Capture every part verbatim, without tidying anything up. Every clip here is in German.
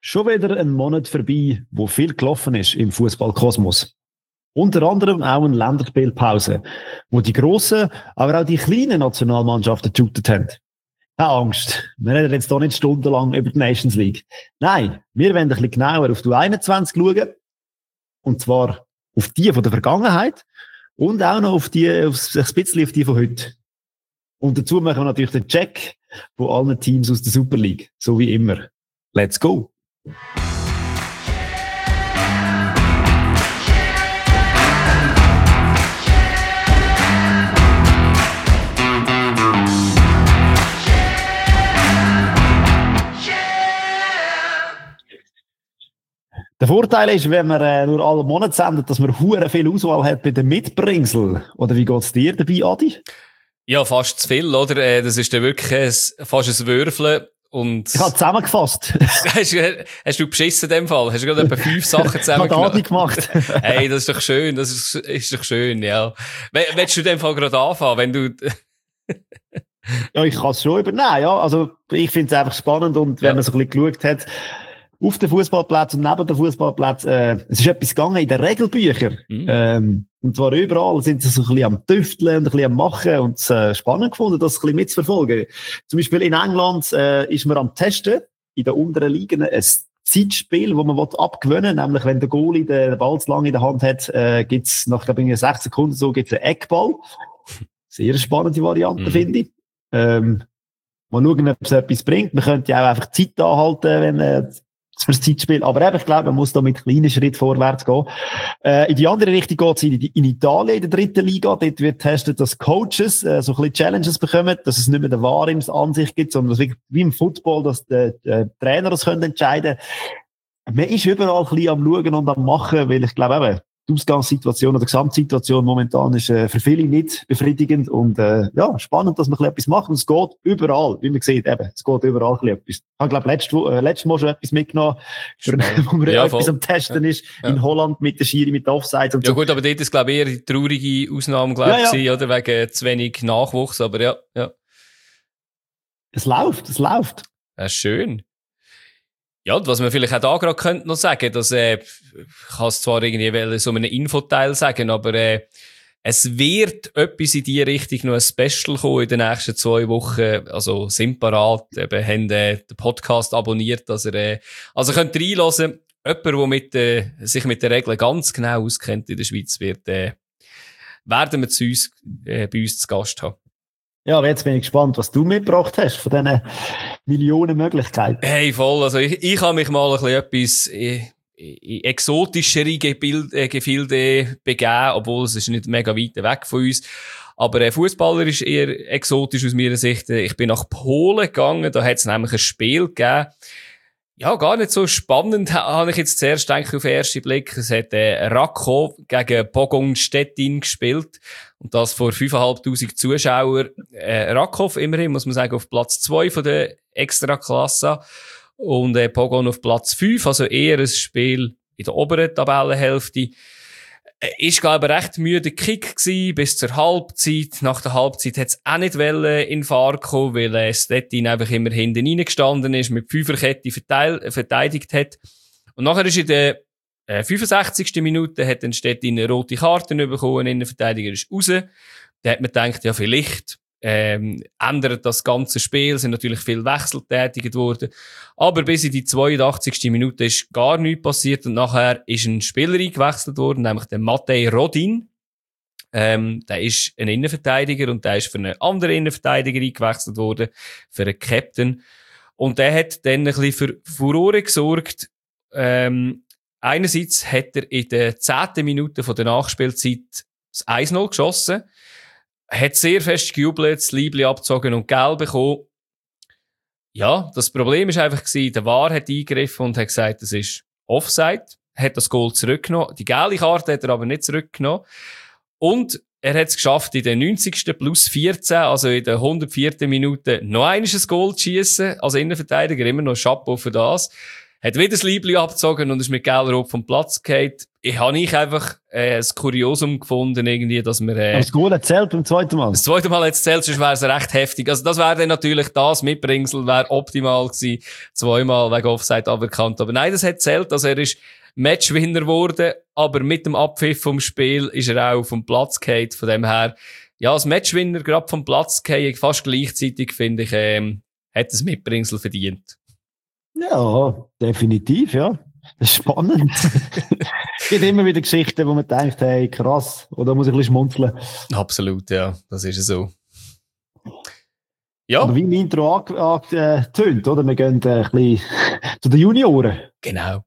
Schon wieder ein Monat vorbei, wo viel gelaufen ist im Fußballkosmos. Unter anderem auch eine Länderspielpause, wo die grossen, aber auch die kleinen Nationalmannschaften geshootet haben. Keine Angst, wir reden jetzt hier nicht stundenlang über die Nations League. Nein, wir wollen ein bisschen genauer auf die U einundzwanzig schauen. Und zwar auf die von der Vergangenheit und auch noch auf die, auf, ein bisschen auf die von heute. Und dazu machen wir natürlich den Check von allen Teams aus der Super League. So wie immer. Let's go! Der Vorteil ist, wenn man äh, nur alle Monate sendet, dass man hure viel Auswahl hat bei den Mitbringsel. Oder wie geht's dir dabei, Adi? Ja, fast zu viel, oder? Das ist dann wirklich ein, fast ein Würfeln. Und ich habe zusammengefasst. hast, hast du beschissen in dem Fall? Hast du gerade etwa fünf Sachen zusammengenommen? Ich habe Adi gemacht. Hey, das ist doch schön, das ist, ist doch schön, ja. Willst du in dem Fall gerade anfangen, wenn du... Ja, ich kann es schon übernehmen, ja. Also, ich finde es einfach spannend und wenn ja. man so ein bisschen geschaut hat, auf den Fußballplatz und neben dem Fußballplatz, äh, es ist etwas gegangen in den Regelbüchern. Mhm. Ähm, und zwar überall sind sie so ein bisschen am Tüfteln und ein bisschen am Machen und es äh, spannend gefunden, das ein bisschen mitzuverfolgen. Zum Beispiel in England äh, ist man am Testen, in den unteren Ligen, ein Zeitspiel, wo man abgewöhnen will, nämlich wenn der Goalie den Ball zu lange in der Hand hat, äh, gibt's nach, glaube ich, sechs Sekunden so, gibt's einen Eckball. Sehr spannende Variante, mhm. finde ich. Ähm, mal schauen, ob es etwas bringt. Man könnte ja auch einfach Zeit anhalten, wenn, äh, fürs Zeitspiel. Aber eben, ich glaube, man muss da mit kleinen Schritten vorwärts gehen. Äh, in die andere Richtung geht es in, in Italien, in der dritten Liga. Dort wird getestet, dass Coaches äh, so ein bisschen Challenges bekommen, dass es nicht mehr der Wahr in Ansicht gibt, sondern dass wirklich, wie im Football, dass die, die Trainer das können entscheiden. Man ist überall ein bisschen am Schauen und am Machen, weil ich glaube eben, die Ausgangssituation oder die Gesamtsituation momentan ist äh, für viele nicht befriedigend und äh, ja, spannend, dass man etwas macht und es geht überall, wie man sieht, eben, es geht überall etwas. Ich habe, glaube letztes, äh, letztes Mal schon etwas mitgenommen, für, wo man ja, etwas am Testen ja. ist, ja. in Holland mit der Schiri, mit der Offsides und ja, so. Ja gut, aber dort ist, glaube ich, eher die traurige Ausnahme, glaube ich, ja, ja. oder? Wegen zu wenig Nachwuchs, aber ja, ja. Es läuft, es läuft. Ja, schön. Ja, und was man vielleicht auch da gerade könnte noch sagen, dass, äh, ich kann es zwar irgendwie so einen Infoteil sagen, aber, äh, es wird etwas in die Richtung noch ein Special kommen in den nächsten zwei Wochen. Also, sind parat, eben, haben, äh, den Podcast abonniert, dass er, äh, also könnt ihr reinhören. Jemand, der mit, äh, sich mit den Regeln ganz genau auskennt in der Schweiz, wird, äh, werden wir zu uns, äh, bei uns zu Gast haben. Ja, aber jetzt bin ich gespannt, was du mitgebracht hast von diesen Millionen Möglichkeiten. Hey, voll. Also ich, ich habe mich mal ein bisschen etwas in, in exotischere Gebild, äh, Gefilde begeben, obwohl es ist nicht mega weit weg von uns. Aber äh, Fußballer ist eher exotisch aus meiner Sicht. Ich bin nach Polen gegangen, da hat es nämlich ein Spiel gegeben. Ja, gar nicht so spannend, habe ich jetzt zuerst gedacht auf den ersten Blick. Es hat äh, Rakow gegen Pogoń Szczecin gespielt. Und das vor fünftausendfünfhundert Zuschauern. Äh, Rakow immerhin, muss man sagen, auf Platz zwei von der Extraklasse. Und äh, Pogoń auf Platz fünf, also eher ein Spiel in der oberen Tabellenhälfte. Äh, ist, glaube ich, ein recht müde Kick gewesen, bis zur Halbzeit. Nach der Halbzeit hat es auch nicht wollen in Fahrt kommen, weil äh, Stettin einfach immer hinten reingestanden ist, mit Fünferkette verteil- verteidigt hat. Und nachher ist in der äh, fünfundsechzigsten Minute hat dann Stettin eine rote Karte bekommen, ein Innenverteidiger ist raus. Da hat man gedacht, ja, vielleicht ähm, ändert das ganze Spiel, sind natürlich viel Wechsel tätigt worden. Aber bis in die zweiundachtzigsten Minute ist gar nichts passiert und nachher ist ein Spieler eingewechselt worden, nämlich der Matej Rodin. Ähm, der ist ein Innenverteidiger und der ist für einen anderen Innenverteidiger eingewechselt worden, für einen Captain. Und der hat dann ein bisschen für Furore gesorgt. Ähm, einerseits hat er in der zehnten Minute von der Nachspielzeit das eins null geschossen, hat sehr fest gejubelt, das Liebli abgezogen und Gelb bekommen. Ja, das Problem ist einfach gewesen, der V A R hat eingegriffen und hat gesagt, das ist Offside, hat das Goal zurückgenommen. Die gelbe Karte hat er aber nicht zurückgenommen. Und er hat es geschafft, in der neunzigsten plus vierzehn, also in der hundertvierten Minute, noch einmal ein Goal zu schiessen, als Innenverteidiger, immer noch Chapeau für das. hat wieder das Liebli abgezogen und ist mit Gelrop vom Platz gefallen. Ich habe ich einfach äh, ein Kuriosum gefunden, irgendwie, dass wir... Äh, Aber das Goal hat zählt beim zweiten Mal. Das zweite Mal hat es zählt, sonst wäre es recht heftig. Also das wäre dann natürlich das Mitbringsel, wäre optimal gewesen. Zweimal wegen Offside aberkannt. Aber nein, das hat zählt. Also er ist Matchwinner geworden, aber mit dem Abpfiff vom Spiel ist er auch vom Platz gefallen. Von dem her, ja, als Matchwinner gerade vom Platz gefallen, fast gleichzeitig, finde ich, ähm, hat das Mitbringsel verdient. Ja, definitiv, ja. Das ist spannend. Es gibt immer wieder Geschichten, wo man denkt, hey, krass, oder muss ich ein bisschen schmunzeln. Absolut, ja, das ist so. Ja. Aber wie im Intro angetönt, oder? Wir gehen äh, ein bisschen zu den Junioren. Genau.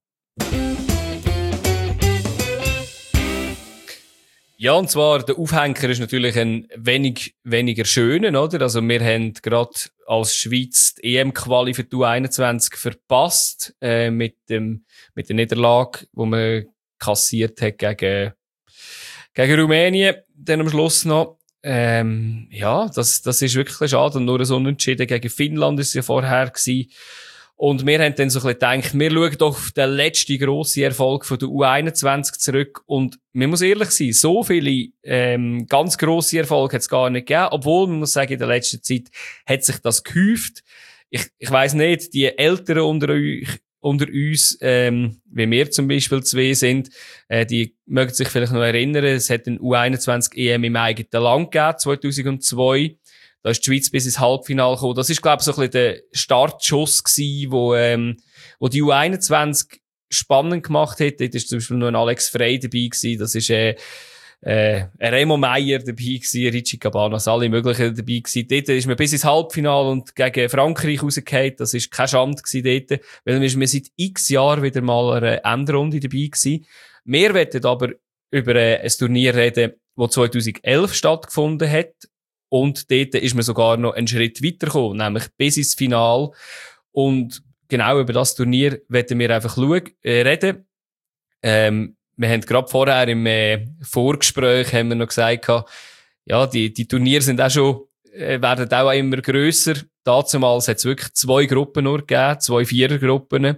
Ja, und zwar, der Aufhänger ist natürlich ein wenig weniger schöner, oder? Also, wir haben gerade als Schweiz die E M-Quali für die U einundzwanzig verpasst, äh, mit dem, mit der Niederlage, die man kassiert hat gegen, gegen Rumänien, dann am Schluss noch. Ähm, ja, das, das ist wirklich schade. Und nur ein Unentschieden gegen Finnland ist es ja vorher gewesen. Und wir haben dann so ein bisschen gedacht, wir schauen doch auf den letzten grossen Erfolg von der U einundzwanzig zurück. Und man muss ehrlich sein, so viele ähm, ganz grosse Erfolge hat es gar nicht gegeben. Obwohl, man muss sagen, in der letzten Zeit hat sich das gehäuft. Ich, ich weiss nicht, die Älteren unter euch, unter uns, ähm, wie wir zum Beispiel zwei sind, äh, die mögen sich vielleicht noch erinnern, es hat eine U einundzwanzig E M im eigenen Land gegeben, zweitausendzwei. Da ist die Schweiz bis ins Halbfinale gekommen. Das ist, glaube ich, so ein bisschen der Startschuss gewesen, wo, ähm, wo die U einundzwanzig spannend gemacht hat. Dort ist zum Beispiel noch ein Alex Frey dabei gewesen. Das ist, äh, äh, Remo Meyer dabei gewesen, Richie Cabanas, alle möglichen dabei gewesen. Dort ist man bis ins Halbfinale und gegen Frankreich rausgefallen. Das ist keine Schande gewesen dort. Weil wir seit x Jahren wieder mal eine Endrunde dabei gewesen. Wir wollen aber über äh, ein Turnier reden, das zweitausendelf stattgefunden hat. Und dort ist man sogar noch einen Schritt weitergekommen, nämlich bis ins Finale. Und genau über das Turnier werden wir einfach schauen, äh, reden. Ähm, wir haben gerade vorher im äh, Vorgespräch haben wir noch gesagt, ja, die, die Turniere sind auch schon, äh, werden auch immer grösser. Dazumals hat es wirklich zwei Gruppen nur gegeben, zwei Vierergruppen,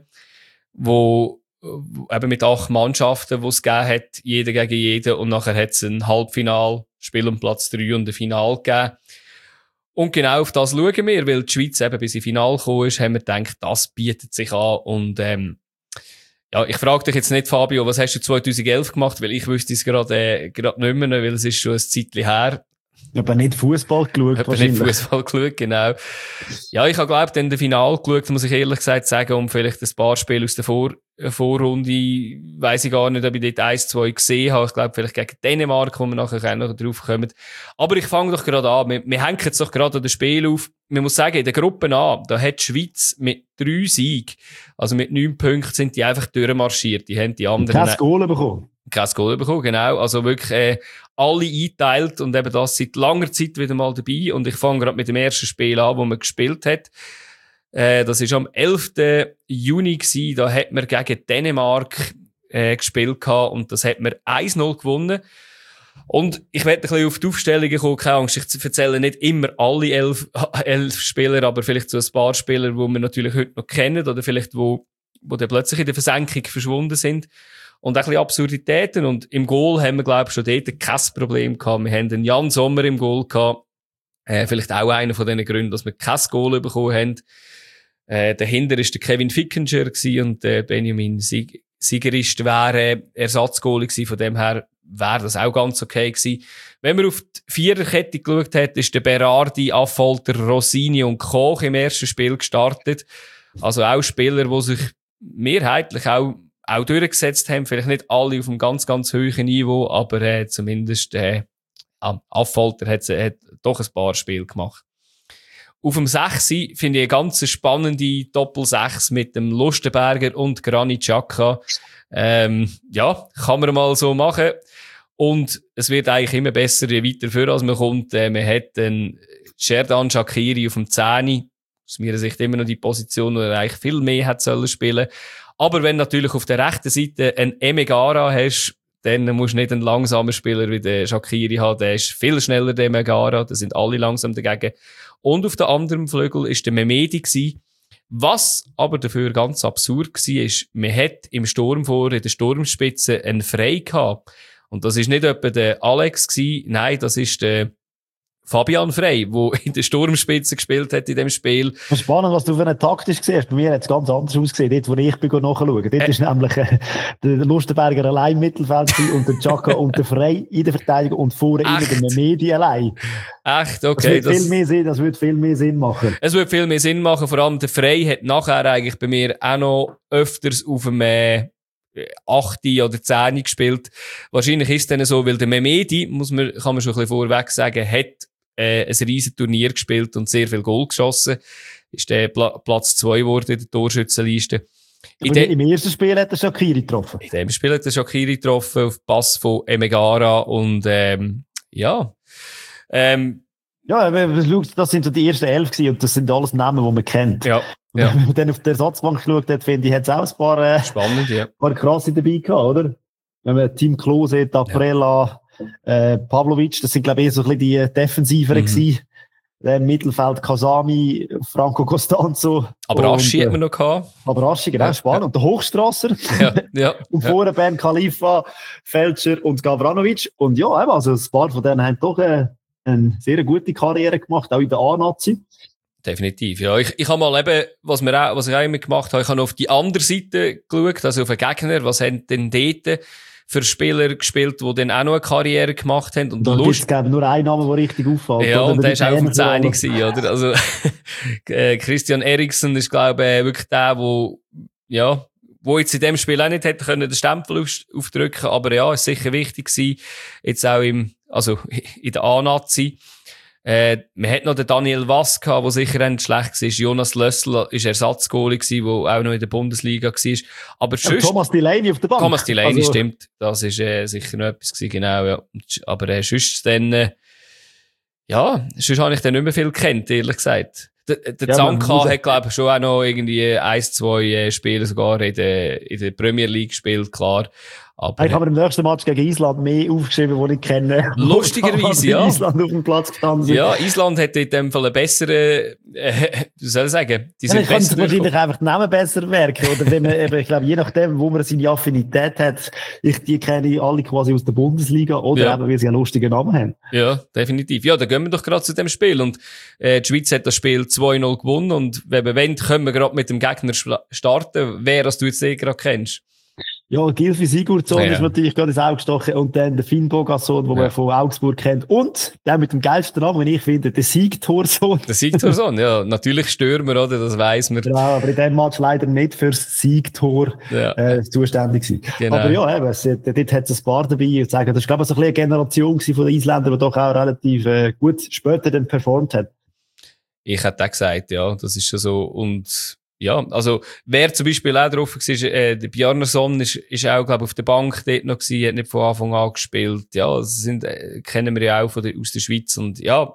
wo eben mit acht Mannschaften, die es gegeben hat, jeder gegen jeden. Und nachher hat es ein Halbfinal, Spiel um Platz drei und ein Final gegeben. Und genau auf das schauen wir, weil die Schweiz eben bis ins Finale gekommen ist, haben wir gedacht, das bietet sich an. Und ähm, ja, ich frage dich jetzt nicht, Fabio, was hast du zweitausendelf gemacht? Weil ich wüsste es gerade äh, gerade nicht mehr, weil es ist schon ein Zeitchen her. Aber nicht Fußball geschaut, ich habe nicht Fußball geschaut, genau. Ja, ich habe, glaube ich, dann das Finale geschaut, muss ich ehrlich gesagt sagen, um vielleicht ein paar Spiele aus der Vor Vorrunde, weiss ich gar nicht, ob ich dort eins, zwei gesehen habe. Ich glaube, vielleicht gegen Dänemark, wo wir nachher noch drauf kommen. Aber ich fange doch gerade an. Wir, wir hängen jetzt doch gerade an das Spiel auf. Man muss sagen, in der Gruppe A, da hat die Schweiz mit drei Siegen, also mit neun Punkten, sind die einfach durchmarschiert. Die haben die anderen... Kein Goal bekommen. Kein Goal bekommen, genau. Also wirklich äh, alle eingeteilt und eben das seit langer Zeit wieder mal dabei. Und ich fange gerade mit dem ersten Spiel an, wo man gespielt hat. Äh, das war am elften Juni gewesen. Da hat man gegen Dänemark äh, gespielt gehabt und das hat man eins null gewonnen. Und ich werde ein bisschen auf die Aufstellungen kommen, keine Angst, ich erzähle nicht immer alle elf, elf Spieler, aber vielleicht so ein paar Spieler, die wir natürlich heute noch kennen oder vielleicht wo, wo dann plötzlich in der Versenkung verschwunden sind. Und auch ein bisschen Absurditäten. Und im Goal haben wir, glaube ich, schon dort kein Problem gehabt. Wir haben den Jan Sommer im Goal gehabt. Äh, vielleicht auch einer von diesen Gründen, dass wir kein Goal bekommen haben. Äh, dahinter war der Kevin Fickinger und äh, Benjamin Sieg Siegerist wäre Ersatzgoalie gewesen. Von dem her wäre das auch ganz okay gewesen. Wenn man auf die Viererkette geschaut hat, ist der Berardi, Affolter, Rossini und Koch im ersten Spiel gestartet. Also auch Spieler, die sich mehrheitlich auch auch durchgesetzt haben. Vielleicht nicht alle auf einem ganz, ganz hohen Niveau, aber äh, zumindest äh, Affolter hat, hat doch ein paar Spiele gemacht. Auf dem sechs finde ich eine ganz spannende Doppel-sechs mit dem Lustenberger und Granit Xhaka. Ähm, ja, kann man mal so machen. Und es wird eigentlich immer besser, je weiter vor, als man kommt. Äh, man hat einen Xherdan Shaqiri auf dem zehn. Aus meiner Sicht immer noch die Position, wo er eigentlich viel mehr hat sollen spielen. Aber wenn du natürlich auf der rechten Seite einen Emegara hast, dann musst du nicht einen langsamen Spieler wie den Shaqiri haben. Der ist viel schneller, der Emegara. Da sind alle langsam dagegen. Und auf der anderen Flügel war der Mehmedi gewesen. Was aber dafür ganz absurd war, ist, man hat im Sturm vor, in der Sturmspitze einen Frei gehabt. Und das ist nicht etwa der Alex gewesen, nein, das ist der Fabian Frey, der in der Sturmspitze gespielt hat in dem Spiel. Das ist spannend, was du für eine taktisch gesehen hast. Bei mir hat es ganz anders ausgesehen, dort, wo ich bin nachschauen. Dort äh. ist nämlich äh, der Lustenberger allein im Mittelfeld und der Chaka und der Frey in der Verteidigung und vorne innen der Medi allein. Echt? Okay. Das würde viel mehr Sinn, das würde viel mehr Sinn machen. Es würde viel mehr Sinn machen, vor allem der Frey hat nachher eigentlich bei mir auch noch öfters auf dem äh, acht oder zehn gespielt. Wahrscheinlich ist es dann so, weil der Mehmedi, muss man, kann man schon ein bisschen vorweg sagen, hat äh, ein riesen Turnier gespielt und sehr viel Goal geschossen. Ist der Pla- Platz zwei geworden in der Torschützenliste. In de- Im ersten Spiel hat er Shaqiri getroffen. In dem Spiel hat er Shaqiri getroffen, auf Pass von Emegara und ähm, ja. Ähm, ja, das sind so die ersten elf gewesen und das sind alles Namen, die man kennt. Ja. Und ja. wenn man dann auf die Ersatzbank geschaut hat, finde ich, hat es auch ein paar, äh, Spannend, ja. paar krasse dabei gehabt, oder? Wenn man Team Klose, Taprella, ja. äh, Pavlovic, das sind, glaube ich, so ein bisschen die Defensiveren mhm. gewesen. Im Mittelfeld Kasami, Franco Costanzo. Aber Aschi hat man noch gehabt. Aber Aschi, genau, ja, spannend. Ja. Und der Hochstrasser. Ja, ja. Und ja. vorne Ben Khalifa, Feldscher und Gavranovic. Und ja, also ein paar von denen haben doch äh, eine sehr gute Karriere gemacht, auch in der A-Nazi. Definitiv, ja. Ich, ich habe mal eben, was, wir auch, was ich auch immer gemacht habe, ich habe auf die andere Seite geschaut, also auf den Gegner, was haben denn dort für Spieler gespielt, die dann auch noch eine Karriere gemacht haben. Und da Lust... gibt es nur einen Namen, der richtig auffällt. Ja, oder? Und der ist auch auf dem zehn gewesen, oder? Also, Christian Eriksen ist, glaube ich, wirklich der, wo, ja, wo jetzt in dem Spiel auch nicht hätte können den Stempel auf, aufdrücken, aber ja, ist sicher wichtig gewesen, jetzt auch im, also, in der A-Nazi. Äh, man hat noch den Daniel Wass gehabt, der sicher nicht schlecht war. Jonas Lössl war Ersatzgoalie gewesen, der auch noch in der Bundesliga war. Aber ja, sonst, Thomas Delaney auf der Bank. Thomas Delaney, also, stimmt. Das ist äh, sicher noch etwas gewesen, genau, ja. Aber äh, sonst dann, äh, ja, sonst habe ich dann nicht mehr viel gekannt, ehrlich gesagt. Der, der ja, Zanka hat, glaube ich, schon auch noch irgendwie ein, zwei äh, Spiele sogar in der, in der Premier League gespielt, klar. Aber ich habe im nächsten Match gegen Island mehr aufgeschrieben, die ich kenne. Lustigerweise, ja. Island auf dem Platz gestanden. Ja, Island hat in dem Fall eine bessere, äh, wie soll ich sagen, die sind ja, besser wahrscheinlich einfach die Namen besser merken. Oder wenn man eben, ich glaube, je nachdem, wo man seine Affinität hat, ich, die kenne ich alle quasi aus der Bundesliga oder ja. eben, weil sie einen lustigen Namen haben. Ja, definitiv. Ja, dann gehen wir doch gerade zu dem Spiel. Und, äh, die Schweiz hat das Spiel zwei null gewonnen. Und wenn wir wollen, können wir gerade mit dem Gegner starten. Wer, das du jetzt eh gerade kennst. Ja, Gylfi Sigurdsson ja. ist natürlich gerade ins Auge gestochen und dann der Finn Bogasson, den ja. man von Augsburg kennt und der mit dem geilsten Namen, den ich finde, der Siegtorsohn. Der Siegtorsohn, ja, natürlich Stürmer, oder, das weiss man. Ja, aber in dem Match leider nicht fürs Siegtor ja. äh, zuständig gewesen. Genau. Aber ja, eben, es, dort hat es ein paar dabei und sagen, das ist glaube ich so ein bisschen eine Generation von den Isländern, die doch auch relativ äh, gut später dann performt hat. Ich hätte auch gesagt, ja, das ist schon so und ja, also, wer zum Beispiel auch drauf war, äh, der Bjarnason ist, ist auch, glaube ich, auf der Bank dort noch gewesen, hat nicht von Anfang an gespielt. Ja, das sind, äh, kennen wir ja auch von der, aus der Schweiz und ja.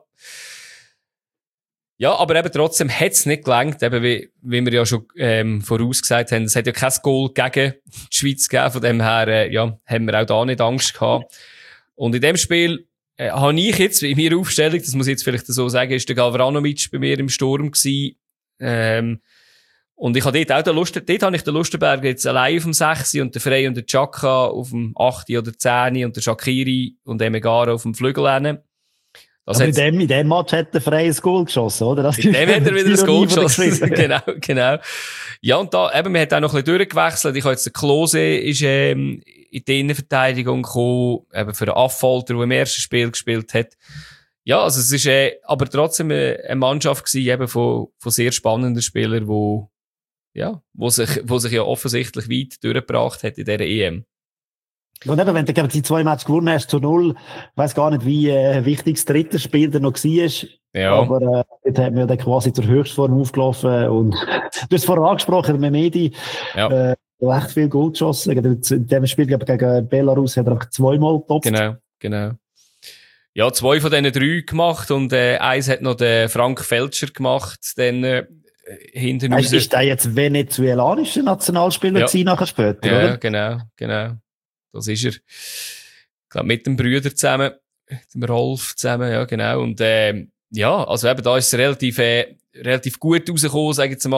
Ja, aber eben trotzdem hat es nicht gelangt, eben wie, wie wir ja schon, ähm, vorausgesagt haben. Es hat ja kein Goal gegen die Schweiz gegeben, von dem her, äh, ja, haben wir auch da nicht Angst gehabt. Und in dem Spiel, äh, habe ich jetzt, in meiner Aufstellung, das muss ich jetzt vielleicht so sagen, ist der Gavranovic bei mir im Sturm gewesen, ähm, und ich habe dort auch den Lust, dort habe ich den Lustenberger jetzt allein auf dem sechs und der Frey und der Chaka auf dem acht oder zehn und der Shaqiri und Emegara auf dem Flügel hin. Aber in dem, in dem Match hat der Frey ein Goal geschossen, oder? Das in dem hat er wieder ein Goal geschossen. Genau, genau. Ja, und da, eben, man hat auch noch ein bisschen durchgewechselt. Ich habe jetzt, der Klose ist, ähm, in die Innenverteidigung gekommen, eben für den Affolter, der im ersten Spiel gespielt hat. Ja, also es ist, äh, aber trotzdem eine, eine Mannschaft gewesen, eben von, von sehr spannenden Spielern, wo, ja, wo sich, wo sich ja offensichtlich weit durchgebracht hat in dieser E M. Und eben, wenn du die zwei Matches gewonnen hast zu null, ich weiss gar nicht, wie äh, wichtig das dritte Spiel dann noch war. Ja. Aber äh, dort hat man dann quasi zur Höchstform aufgelaufen. Und du hast vorher angesprochen, Mehmedi, ja. äh, echt viel Goal geschossen. In dem Spiel, glaube ich, gegen Belarus hat er auch zweimal getopft. Genau, genau. Ja, zwei von diesen drei gemacht und äh, eins hat noch der Frank Feldscher gemacht, dann äh, hinten raus. Ist der jetzt venezuelanischer Nationalspieler ja. gewesen, nachher später, ja, oder? Ja, genau, genau. Das ist er. Ich glaube, mit dem Brüder zusammen, mit dem Rolf zusammen, ja, genau. Und, äh, ja, also eben, da ist es relativ, äh, relativ gut rausgekommen, sage ich jetzt mal.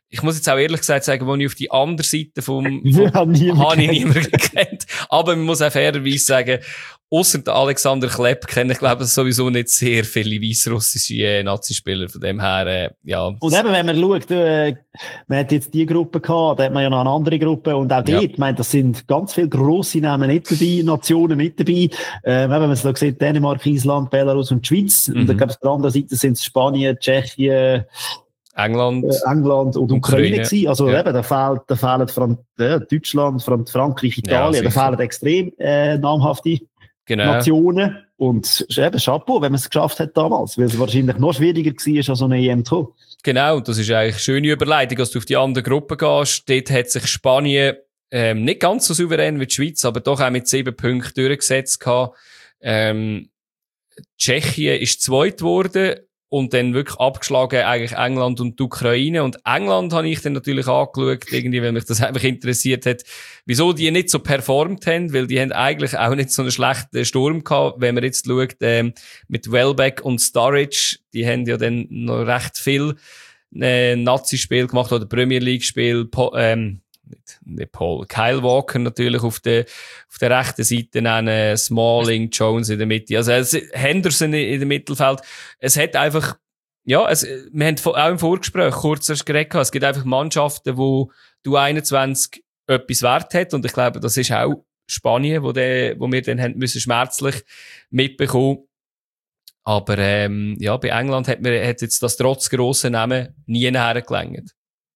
ich muss jetzt auch ehrlich gesagt sagen, wo ich auf die andere Seite vom, vom Ja, habe ich niemanden gekannt. Aber man muss auch fairerweise sagen, ausser der Alexander Klepp kenne ich, glaube ich, sowieso nicht sehr viele weißrussische äh, Nazispieler. Von dem her, äh, ja. Und eben, wenn man schaut, äh, man hat jetzt die Gruppe gehabt, da hat man ja noch eine andere Gruppe, und auch dort, ich meine, das sind ganz viele grosse Namen nicht dabei, Nationen nicht dabei. Äh, wenn man es da sieht, Dänemark, Island, Belarus und die Schweiz. Mhm. Und dann, glaube ich, auf der anderen Seite sind es Spanien, Tschechien, England, äh, England und Ukraine, Ukraine gewesen. Also ja. eben, da fehlt, da fehlen Frank- äh, Deutschland, Frank- Frankreich, Italien, ja, da fehlen extrem äh, namhafte genau. Nationen. Und eben Chapeau, wenn man es geschafft hat damals, weil es wahrscheinlich noch schwieriger war, als so eine E M zu. Genau, und das ist eigentlich eine schöne Überleitung, dass du auf die andere Gruppe gehst. Dort hat sich Spanien ähm, nicht ganz so souverän wie die Schweiz, aber doch auch mit sieben Punkten durchgesetzt gehabt. Ähm, Tschechien ist zweit geworden. Und dann wirklich abgeschlagen eigentlich England und die Ukraine. Und England habe ich dann natürlich angeschaut, irgendwie, weil mich das einfach interessiert hat, wieso die nicht so performt haben, weil die haben eigentlich auch nicht so einen schlechten Sturm gehabt. Wenn man jetzt schaut, ähm, mit Welbeck und Sturridge, die haben ja dann noch recht viel äh, Nazi-Spiel gemacht oder Premier League-Spiel, po- ähm, Nicht, nicht Paul. Kyle Walker natürlich auf der, auf der rechten Seite, dann Smalling, Jones in der Mitte. Also, es, Henderson in dem Mittelfeld. Es hat einfach, ja, es, wir haben auch im Vorgespräch kurz erst geredet, es gibt einfach Mannschaften, wo du einundzwanzig etwas wert hat. Und ich glaube, das ist auch Spanien, wo, der, wo wir dann haben müssen schmerzlich mitbekommen. Aber, ähm, ja, bei England hat mir, hat jetzt das trotz grossen Namen nie nachher gelangt.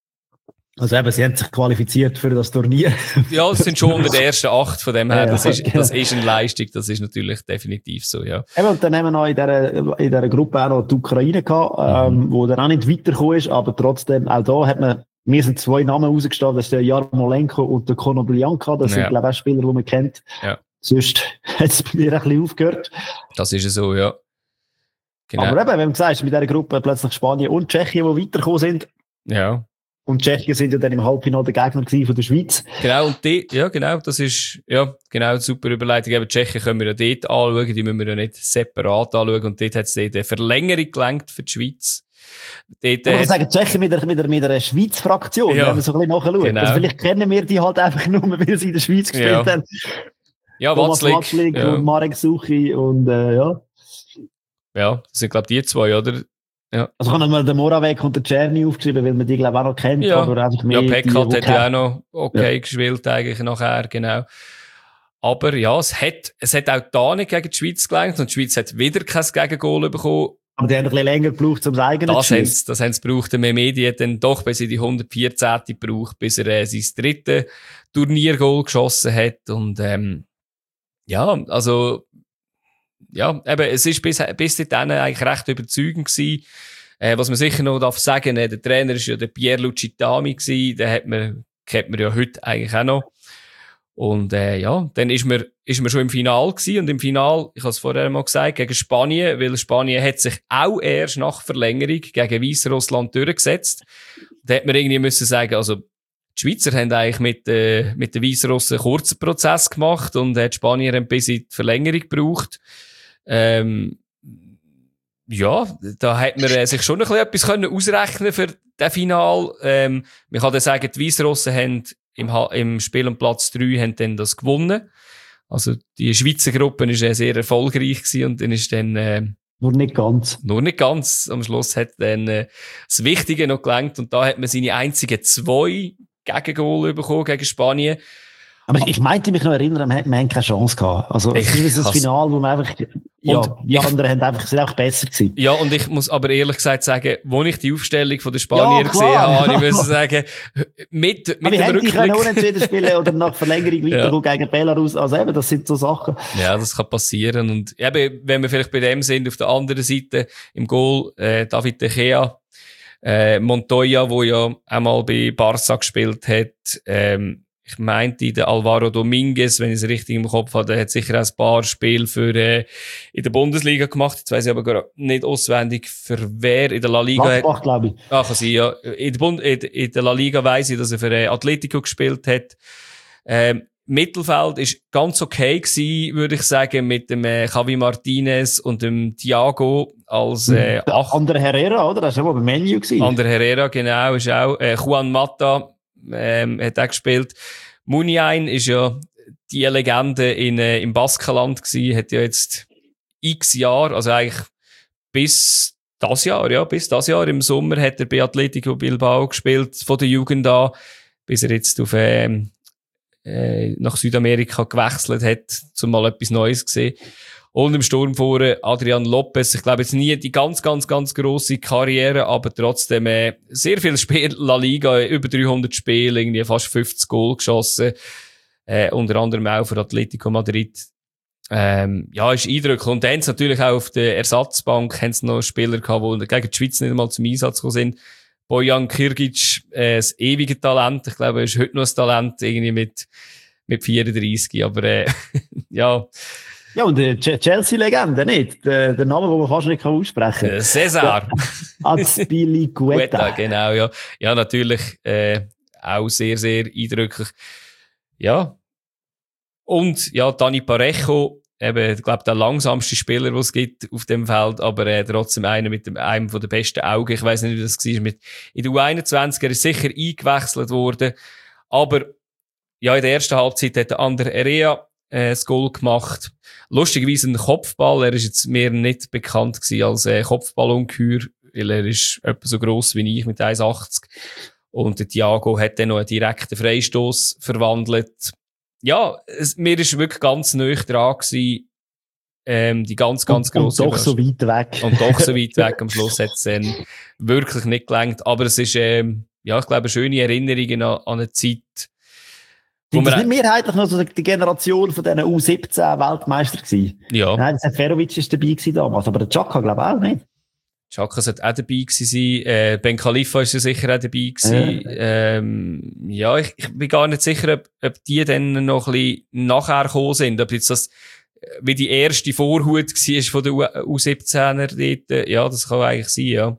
Also eben, sie haben sich qualifiziert für das Turnier. Ja, es sind schon unter der ersten acht von dem her. Das ist, das ist eine Leistung, das ist natürlich definitiv so, ja. Eben, und dann haben wir noch in dieser, in dieser Gruppe auch noch die Ukraine gehabt, mhm. ähm, wo dann auch nicht weitergekommen ist, aber trotzdem, auch da hat man, mir sind zwei Namen rausgestanden, das ist der Jarmolenko und der Konoplyanka, das ja. sind, glaube ich, auch Spieler, die man kennt. Ja. Sonst hat es bei mir ein bisschen aufgehört. Das ist so, ja. Genau. Aber eben, wenn du sagst, mit dieser Gruppe plötzlich Spanien und Tschechien, die weitergekommen sind. Ja. Und Tschechien sind ja dann im Halbfinale der Gegner gewesen von der Schweiz. Genau, und die, ja, genau, das ist, ja, genau, super Überleitung. Eben, Tschechien können wir ja dort anschauen, die müssen wir ja nicht separat anschauen. Und dort hat es eine Verlängerung gelangt für die Schweiz. Dort, ich würde sagen, Tschechien mit einer, mit einer, mit einer Schweiz-Fraktion, ja, wenn wir so ein bisschen nachschauen. Genau. Also vielleicht kennen wir die halt einfach nur, weil sie in der Schweiz gespielt ja. haben. Ja, Watzlik. Ja. Und Marek Suchi und, äh, ja. Ja, das sind, glaube ich, die zwei, oder? Ja. Also kann man den Moravec und den Czerny aufgeschrieben, weil man die, glaube ich, auch noch kennt. Ja, aber einfach mehr ja Pekkat hat ja auch noch okay ja. gespielt, eigentlich nachher, genau. Aber ja, es hat, es hat auch da nicht gegen die Schweiz gelangt und die Schweiz hat wieder kein Gegengol bekommen. Aber die haben ein bisschen länger gebraucht, um das eigene das zu schießen. Das haben sie gebraucht. Der Memedi hat dann doch bis in die hundertvierzehn gebraucht, bis er äh, sein drittes Turniergoal geschossen hat. Und ähm, ja, also ja, eben, es ist bis, bis dahin eigentlich recht überzeugend gewesen. Äh, was man sicher noch darf sagen, äh, der Trainer ist ja der Pierluigi Tami gewesen, den hat man, kennt man ja heute eigentlich auch noch. Und, äh, ja, dann ist man, ist man schon im Finale gewesen. Und im Finale, ich habe es vorher mal gesagt, gegen Spanien, weil Spanien hat sich auch erst nach Verlängerung gegen Weißrussland durchgesetzt. Da hat man irgendwie müssen sagen, also, die Schweizer haben eigentlich mit, äh, mit den Weißrussen einen kurzen Prozess gemacht und äh, die Spanier haben bis in die Verlängerung gebraucht. Ähm, ja, da hat man äh, sich schon ein bisschen etwas können ausrechnen für das Finale. Ähm, man kann dann sagen, die Weißrussen haben im, ha- im Spiel um Platz drei haben dann das gewonnen. Also die Schweizer Gruppe war äh, sehr erfolgreich gewesen und dann ist dann äh, nur nicht ganz. Nur nicht ganz. Am Schluss hat dann äh, das Wichtige noch gelangt und da hat man seine einzigen zwei Gegengol bekommen gegen Spanien. Aber ich, ich meinte mich noch erinnern, wir, wir haben keine Chance gehabt. Also, es ist das Finale, wo wir einfach, ja, und die ich, anderen haben einfach, sind auch besser gewesen. Ja, und ich muss aber ehrlich gesagt sagen, wo ich die Aufstellung von den Spanier ja, gesehen habe, ich muss sagen, mit, mit aber dem Rückblick. Aber unentschieden spielen oder nach Verlängerung weiterkommen ja. gegen Belarus. Also eben, das sind so Sachen. Ja, das kann passieren. Und eben, wenn wir vielleicht bei dem sind, auf der anderen Seite, im Goal, äh, David De Gea, äh, Montoya, wo ja einmal bei Barca gespielt hat, ähm, ich meinte, der Alvaro Dominguez, wenn ich es richtig im Kopf habe, der hat sicher auch ein paar Spiele für, äh, in der Bundesliga gemacht. Jetzt weiss ich aber gar nicht auswendig, für wer in der La Liga. Gladbach, glaube ich. Ah, kann sein, ja. In der, Bund, in, in der La Liga weiss ich, dass er für äh, Atletico gespielt hat. Ähm, Mittelfeld ist ganz okay gewesen, würde ich sagen, mit dem äh, Javi Martinez und dem Thiago als äh, acht. Ander Herrera, oder? Das war ja bei Menu gewesen. Ander Herrera, genau, ist auch. Äh, Juan Mata ähm, hat auch gespielt. Muniain ist ja die Legende in, äh, im Baskenland gewesen, hat ja jetzt x Jahre, also eigentlich bis das Jahr, ja, bis das Jahr im Sommer hat er bei Atletico Bilbao gespielt, von der Jugend an, bis er jetzt auf, ähm, äh, nach Südamerika gewechselt hat, um mal etwas Neues zu sehen. Und im Sturm vorne Adrian Lopez. Ich glaube jetzt nie die ganz, ganz, ganz grosse Karriere, aber trotzdem äh, sehr viel Spiel La Liga, über dreihundert Spiele, irgendwie fast fünfzig Goal geschossen. Äh, unter anderem auch für Atletico Madrid. Ähm, ja, ist eindrücklich. Und dann natürlich auch auf der Ersatzbank haben sie noch Spieler gehabt, die gegen die Schweiz nicht einmal zum Einsatz gekommen sind. Bojan Kirgic, äh, das ewige Talent. Ich glaube, er ist heute noch ein Talent, irgendwie mit, mit vierunddreissig. Aber, äh, ja. Ja, und die Chelsea-Legende, nicht? Der, der Name, den man fast nicht aussprechen kann. Äh, Cesar. Azpilicueta. Genau, ja. Ja, natürlich, äh, auch sehr, sehr eindrücklich. Ja. Und, ja, Dani Parejo, eben, ich glaube, der langsamste Spieler, den es gibt auf dem Feld, aber äh, trotzdem einer mit dem, einem von den besten Augen. Ich weiss nicht, wie das war. Mit, in der U einundzwanzig, er ist sicher eingewechselt worden. Aber, ja, in der ersten Halbzeit hat der Ander Herrera äh, das Goal gemacht. Lustigerweise ein Kopfball. Er ist jetzt mir nicht bekannt gewesen als äh, Kopfballungeheuer, weil er ist etwa so gross wie ich mit eins Komma achtzig. Und der Thiago hat dann noch einen direkten Freistoß verwandelt. Ja, es, mir ist wirklich ganz nahe dran gewesen, ähm, die ganz, ganz grosse. Und doch so weit weg. Und doch so weit weg. Am Schluss hat es dann wirklich nicht gelangt. Aber es ist, ähm, ja, ich glaube, schöne Erinnerungen an, an eine Zeit. Sind das nicht mehrheitlich noch so die Generation von diesen U siebzehn Weltmeister gewesen? Ja. Nein, der Seferovic ist dabei gewesen damals, aber der Chaka glaube ich auch nicht. Chaka sollte auch dabei gewesen sein. Äh, Ben Khalifa ist ja sicher auch dabei gewesen. Äh. Ähm, ja, ich, ich bin gar nicht sicher, ob, ob die dann noch ein bisschen nachher gekommen sind. Ob jetzt das wie die erste Vorhut war von der U siebzehner dort. Ja, das kann eigentlich sein, ja.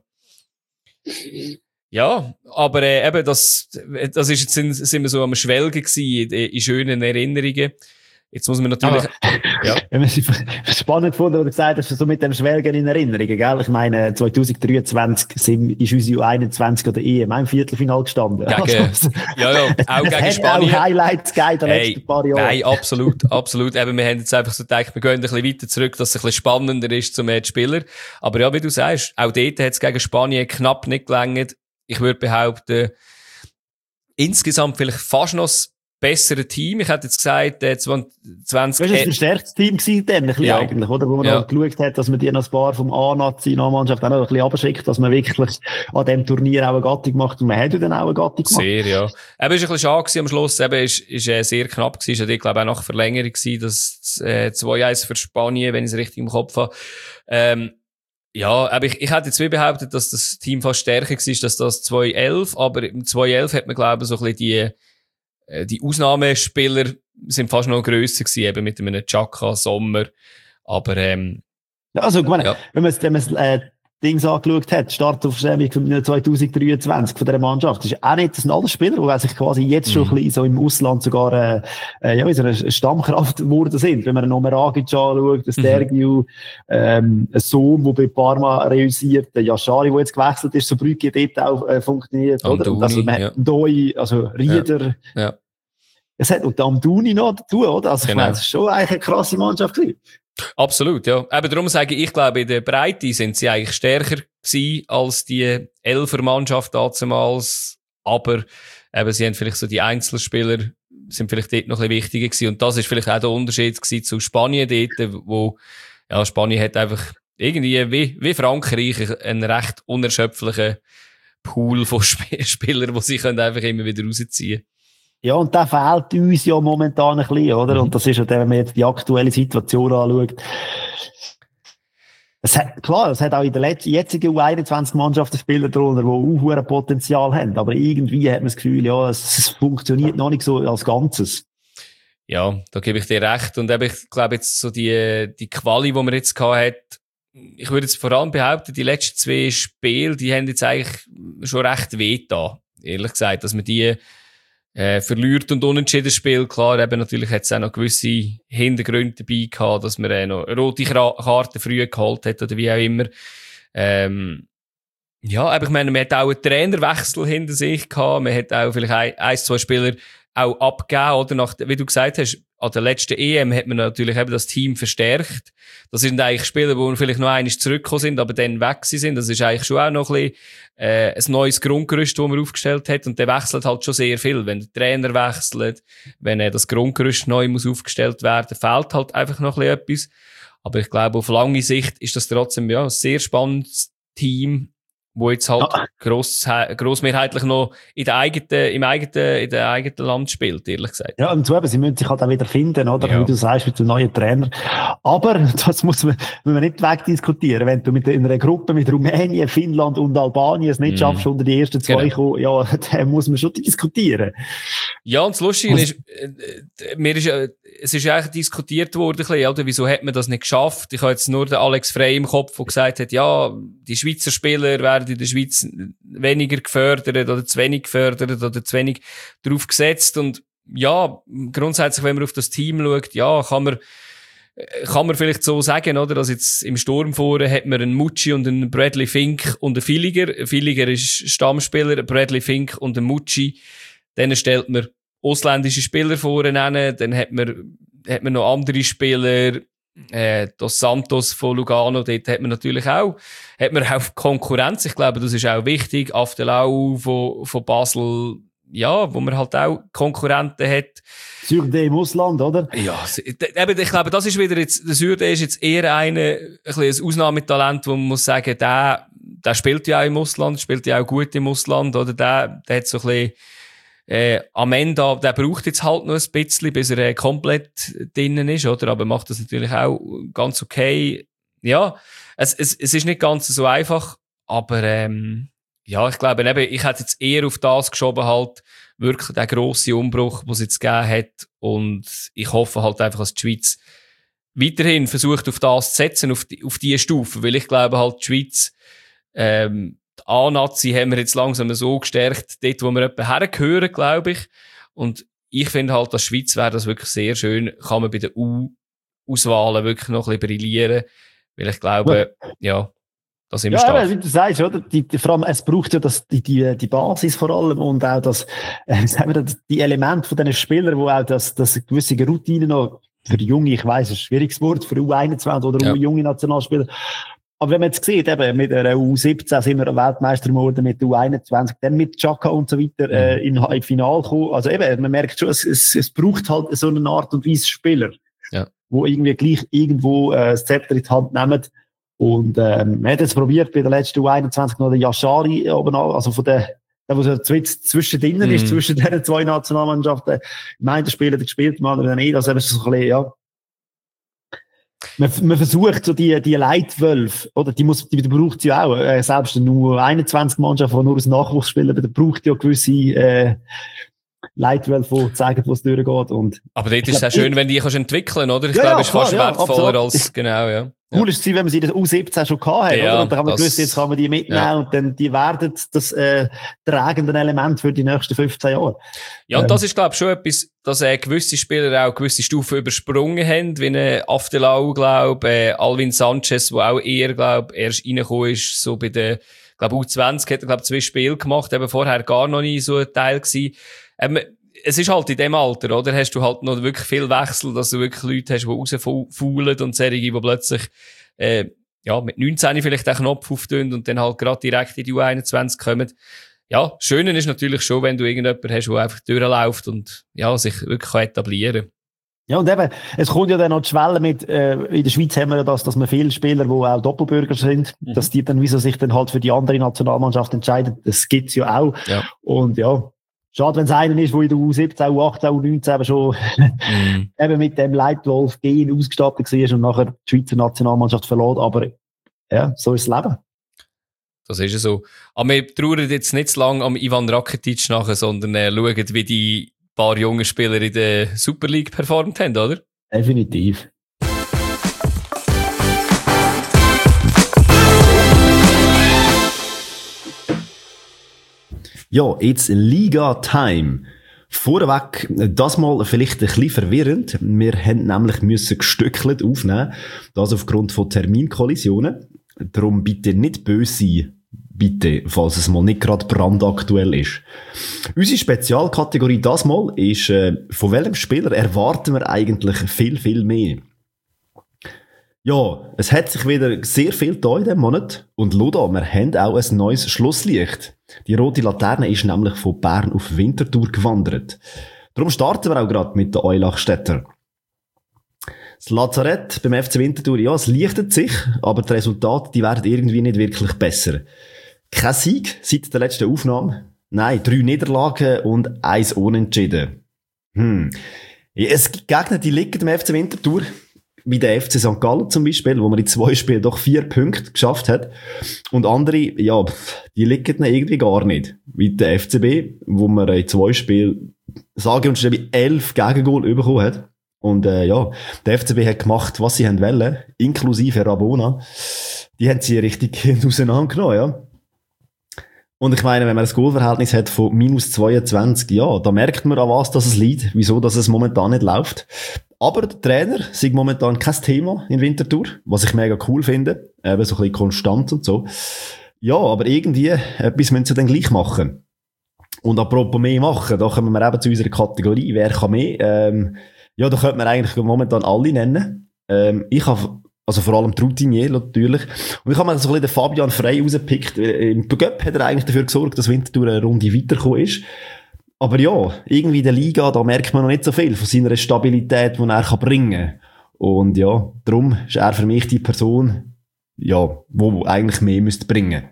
Ja, aber äh, eben, das, das ist jetzt, sind, sind wir so am Schwelgen gewesen, in, in schönen Erinnerungen. Jetzt muss man natürlich, aber, ja. Wenn man sich spannend fand, oder gesagt hast, so mit dem Schwelgen in Erinnerungen, gell? Ich meine, zwanzig dreiundzwanzig sind, ist unsere U einundzwanzig oder E M im Viertelfinale gestanden. Gegen, also, ja, ja, auch gegen Spanien. Auch Highlights gegeben in den hey, letzten paar Jahren. Nein, absolut, absolut. Eben, wir haben jetzt einfach so gedacht, wir gehen ein bisschen weiter zurück, dass es ein bisschen spannender ist zum Spieler. Aber ja, wie du sagst, auch dort hat es gegen Spanien knapp nicht gelangt. Ich würde behaupten, insgesamt vielleicht fast noch das bessere Team. Ich hätte jetzt gesagt, äh, zwanzig... Das war ein verstärktes Team gewesen dann, ein bisschen ja. eigentlich, oder? Wo man ja. geschaut hat, dass man die noch ein paar vom A-Nazi-Mannschaft auch noch ein bisschen abschickt, dass man wirklich an dem Turnier auch eine Gattung macht. Und man hat ja dann auch eine Gattung gemacht. Sehr, ja. Eben, ist ein bisschen schade gewesen am Schluss. Eben, ist, ist äh, sehr knapp gewesen. Ist ja, ich glaube, auch nach Verlängerung gewesen, dass äh, zwei eins für Spanien, wenn ich es richtig im Kopf habe. Ähm, Ja, aber ich, ich hätte jetzt wie behauptet, dass das Team fast stärker war, dass das zwei elf, aber im zwei elf hat man, glaube ich, so ein bisschen die, äh, die Ausnahmespieler sind fast noch grösser gewesen, eben mit einem Chaka, Sommer, aber, ähm, ja, also, ich meine, ja. wenn man es, wenn man es, äh, Dings angeschaut hat, Startaufstellung zwanzig dreiundzwanzig von dieser Mannschaft, das ist auch nicht, das sind alle Spieler, die sich quasi jetzt schon mhm. ein bisschen so im Ausland sogar, äh, äh ja, wie so eine Stammkraft geworden sind. Wenn man einen Omeragic anschaut, den Stergiu, mhm. ähm, ein Sohn, der bei Parma reüssiert, der Yashari, der jetzt gewechselt ist, so Brügge dort auch, äh, funktioniert, Amdouni, oder? Und also, man ja. hat Doi, also Rieder. Ja. ja. Es hat und Amdouni noch dazu, oder? Also, genau. ich meine, es ist schon eigentlich eine krasse Mannschaft gewesen. Absolut, ja. Aber darum sage ich, ich glaube, in der Breite sind sie eigentlich stärker gewesen als die Elfer-Mannschaft damals. Aber eben, sie haben vielleicht so die Einzelspieler, sind vielleicht dort noch ein bisschen wichtiger gewesen. Und das ist vielleicht auch der Unterschied gewesen zu Spanien dort, wo, ja, Spanien hat einfach irgendwie, wie, wie Frankreich, einen recht unerschöpflichen Pool von Sp- Spielern, die sie können einfach immer wieder rausziehen können. Ja, und der fehlt uns ja momentan ein bisschen, oder? Mhm. Und das ist ja, wenn man jetzt die aktuelle Situation anschaut. Es hat, klar, es hat auch in der letzten, jetzigen U einundzwanzig Mannschaften Spieler drunter, die auch ein Potenzial haben. Aber irgendwie hat man das Gefühl, ja, es, es funktioniert noch nicht so als Ganzes. Ja, da gebe ich dir recht. Und eben, ich glaube jetzt so die, die Quali, die man jetzt gehabt hat, ich würde jetzt vor allem behaupten, die letzten zwei Spiele, die haben jetzt eigentlich schon recht weh da. Ehrlich gesagt, dass man die, äh, verliert und unentschieden Spiel. Klar, eben natürlich hat es auch noch gewisse Hintergründe dabei gehabt, dass man äh, noch eine rote Karte früher geholt hat oder wie auch immer. Ähm, ja, aber ich meine, man hat auch einen Trainerwechsel hinter sich gehabt. Man hat auch vielleicht ein, ein zwei Spieler auch abgegeben, oder? Nach, wie du gesagt hast, an der letzten E M hat man natürlich eben das Team verstärkt. Das sind eigentlich Spieler, die vielleicht noch einmal zurückgekommen sind, aber dann weg sind. Das ist eigentlich schon auch noch ein bisschen, äh, ein neues Grundgerüst, das man aufgestellt hat. Und der wechselt halt schon sehr viel. Wenn der Trainer wechselt, wenn äh, das Grundgerüst neu muss aufgestellt werden, fehlt halt einfach noch ein bisschen etwas. Aber ich glaube, auf lange Sicht ist das trotzdem, ja, ein sehr spannendes Team, wo jetzt halt ja. gross, grossmehrheitlich noch in der eigenen, im eigenen, in der eigenen Land spielt, ehrlich gesagt. Ja, und so eben, sie müssen sich halt auch wieder finden, oder? Ja. Wie du sagst, mit dem neuen Trainer. Aber, das muss man, muss man nicht wegdiskutieren. Wenn du mit in einer Gruppe mit Rumänien, Finnland und Albanien es nicht mm. schaffst, unter die ersten zwei genau. kommen, ja, dann muss man schon diskutieren. Ja, und das Lustige ist, äh, mir ist, äh, es ist eigentlich diskutiert worden, ein bisschen, oder? Wieso hat man das nicht geschafft? Ich habe jetzt nur den Alex Frey im Kopf, der gesagt hat, ja, die Schweizer Spieler werden in der Schweiz weniger gefördert oder zu wenig gefördert oder zu wenig drauf gesetzt. Und ja, grundsätzlich, wenn man auf das Team schaut, ja, kann man, kann man vielleicht so sagen, oder? Dass jetzt im Sturm vorne hat man einen Mucci und einen Bradley Fink und einen Villiger. Villiger ist Stammspieler, Bradley Fink und einen Mucci. Dann stellt man ausländische Spieler vorne hin, dann hat man, hat man noch andere Spieler, Äh, Dos Santos von Lugano, dort hat man natürlich auch, hat man auch Konkurrenz. Ich glaube, das ist auch wichtig. Aftelau von, von Basel, ja, wo man halt auch Konkurrenten hat. Surde im Ausland, oder? Ja, eben, ich glaube, das ist wieder jetzt, der Surde ist jetzt eher eine, ein bisschen ein Ausnahmetalent, wo man muss sagen, der, der spielt ja auch im Ausland, spielt ja auch gut im Ausland, oder der, der hat so ein bisschen, Äh, am Ende, der braucht jetzt halt noch ein bisschen, bis er äh, komplett drinnen ist, oder? Aber macht das natürlich auch ganz okay. Ja, es, es, es ist nicht ganz so einfach, aber ähm, ja, ich glaube eben, ich hätte jetzt eher auf das geschoben, halt wirklich den grossen Umbruch, den es jetzt gegeben hat. Und ich hoffe halt einfach, dass die Schweiz weiterhin versucht, auf das zu setzen, auf die, auf die Stufe, weil ich glaube halt, die Schweiz ähm, die A-Nazi haben wir jetzt langsam so gestärkt, dort, wo wir etwa hergehören, glaube ich. Und ich finde halt, als Schweiz wäre das wirklich sehr schön, kann man bei den U-Auswahlen wirklich noch ein bisschen brillieren, weil ich glaube, ja, ja da sind wir ja, stark. Ja, wie du sagst, oder? Die, die, vor allem, es braucht ja das, die, die, die Basis vor allem und auch das, äh, sagen wir, das, die Elemente von diesen Spielern, wo auch das, das gewisse Routine noch, für die Junge, ich weiss, ein schwieriges Wort, für U einundzwanzig oder ja. junge Nationalspieler. Aber wenn man jetzt sieht, eben mit der U siebzehn sind wir Weltmeister geworden, mit der U einundzwanzig, dann mit Xhaka und so weiter äh, in, in Final kommen. Also eben, man merkt schon, es, es, es braucht halt so eine Art und Weise Spieler, ja. wo irgendwie gleich irgendwo äh, das Zepter in die Hand nehmen. Und ähm, man hat jetzt probiert, bei der letzten U einundzwanzig noch den Yashari oben an, also von der, der, wo so zwischendrin mm. ist, zwischen den zwei Nationalmannschaften. Im einen Spieler gespielt, im anderen nicht. Also eben so ein bisschen, ja. Man, man versucht so die, die Leitwölfe, oder? Die muss, die, die braucht sie ja auch. Äh, selbst eine U einundzwanzig-Mannschaft, die nur aus Nachwuchs spielen, die braucht ja gewisse, äh, Leitwölfe, die zeigen, wo es durchgeht. Und aber dort ist es auch schön, wenn die kannst entwickeln, oder? Ich ja, glaube, es ja, ist fast ja, wertvoller als, ist, genau, ja. Cool ist es, wenn man sie in der U siebzehn schon gehabt hat, ja, oder? Und dann haben wir gewusst, jetzt kann man die mitnehmen ja. und dann, die werden das, äh, tragende Element für die nächsten fünfzehn Jahre. Ja, und ähm. das ist, glaube ich, schon etwas, dass, äh, gewisse Spieler auch gewisse Stufen übersprungen haben, wie ein Aftelau, glaube äh, Alvin Sanchez, wo auch eher, glaube erst reingekommen ist, so bei der, glaube U zwanzig hat er, glaube zwei Spiele gemacht, eben vorher gar noch nie so ein Teil gewesen. Ähm, es ist halt in dem Alter, oder? Hast du halt noch wirklich viel Wechsel, dass du wirklich Leute hast, die rausfaulen und solche, die plötzlich, äh, ja, mit neunzehn vielleicht den Knopf auftun und dann halt gerade direkt in die U einundzwanzig kommen. Ja, das Schöne ist natürlich schon, wenn du irgendjemanden hast, der einfach durchläuft und, ja, sich wirklich etablieren kann. Ja, und eben, es kommt ja dann noch die Schwelle mit, äh, in der Schweiz haben wir ja das, dass wir viele Spieler, die auch Doppelbürger sind, mhm. dass die dann, wieso sich dann halt für die andere Nationalmannschaft entscheiden. Das gibt's ja auch. Ja. Und ja, schade, wenn es einer ist, der in der U siebzehn, U achtzehn, U neunzehn eben schon mm. eben mit dem Leitwolf-Gen ausgestattet war und nachher die Schweizer Nationalmannschaft verlor. Aber ja, so ist das Leben. Das ist ja so. Aber wir trauern jetzt nicht zu lange am Ivan Rakitic nachher, sondern äh, schauen, wie die paar jungen Spieler in der Super League performt haben, oder? Definitiv. Ja, it's Liga Time. Vorweg, das mal vielleicht ein bisschen verwirrend. Wir haben nämlich müssen gestückelt aufnehmen. Das aufgrund von Terminkollisionen. Darum bitte nicht böse sein. Bitte, falls es mal nicht gerade brandaktuell ist. Unsere Spezialkategorie das mal ist, äh, von welchem Spieler erwarten wir eigentlich viel, viel mehr? Ja, es hat sich wieder sehr viel da in diesem Monat. Und schau da, wir haben auch ein neues Schlusslicht. Die rote Laterne ist nämlich von Bern auf Winterthur gewandert. Darum starten wir auch gerade mit den Eulachstädter. Das Lazarett beim F C Winterthur, ja, es lichtet sich, aber die Resultate, die werden irgendwie nicht wirklich besser. Kein Sieg seit der letzten Aufnahme. Nein, drei Niederlagen und eins Unentschieden. Hm. Es gibt Gegner, die liegen dem F C Winterthur. Wie der F C Sankt Gallen zum Beispiel, wo man in zwei Spielen doch vier Punkte geschafft hat. Und andere, ja, die liegen irgendwie gar nicht. Wie der F C B, wo man in zwei Spielen, sage und schreibe, elf Gegengol bekommen hat. Und äh, ja, der F C B hat gemacht, was sie haben wollen, inklusive Rabona. Die haben sie richtig auseinandergenommen, ja. Und ich meine, wenn man ein Goalverhältnis hat von minus zweiundzwanzig, ja, da merkt man an was, dass es liegt, wieso, dass es momentan nicht läuft. Aber der Trainer ist momentan kein Thema in Winterthur, was ich mega cool finde. Eben so ein bisschen konstant und so. Ja, aber irgendwie, etwas müssen sie dann gleich machen. Und apropos mehr machen, da kommen wir eben zu unserer Kategorie, wer kann mehr? Ähm, ja, da könnte man eigentlich momentan alle nennen. Ähm, ich habe, also vor allem Routinier natürlich. Und ich habe mir so ein bisschen den Fabian Frey rausgepickt. Im Göpp hat er eigentlich dafür gesorgt, dass Winterthur eine Runde weitergekommen ist. Aber ja, irgendwie in der Liga, da merkt man noch nicht so viel von seiner Stabilität, die er bringen kann. Und ja, darum ist er für mich die Person, ja, die eigentlich mehr müsste bringen.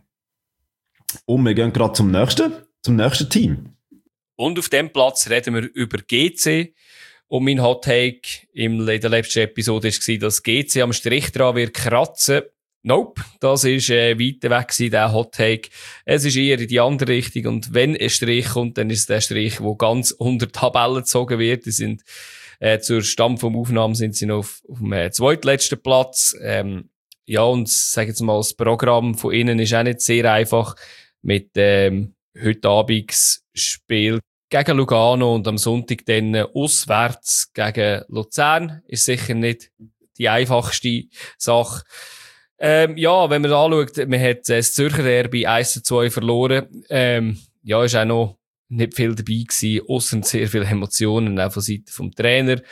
Und wir gehen gerade zum nächsten, zum nächsten Team. Und auf dem Platz reden wir über G C. Und mein Hot Take in der letzten Episode war, dass G C am Strich dran wird kratzen. Nope, das ist äh, weiter weg gewesen, der Hot Take. Es ist eher in die andere Richtung. Und wenn ein Strich kommt, dann ist es der Strich, der ganz unter die Tabelle gezogen wird. Die sind, äh, zur Stand vom Aufnahmen sind sie noch auf, auf dem äh, zweitletzten Platz. Ähm, ja, und sag jetzt mal, das Programm von ihnen ist auch nicht sehr einfach mit ähm, heute Abends Spiel gegen Lugano und am Sonntag dann auswärts gegen Luzern. Ist sicher nicht die einfachste Sache. Ähm, ja, wenn man anschaut, man hat das Zürcher Derby eins zu zwei verloren. Ähm, ja, ist auch noch nicht viel dabei gewesen, ausser sehr viele Emotionen, auch von Seite vom Trainer.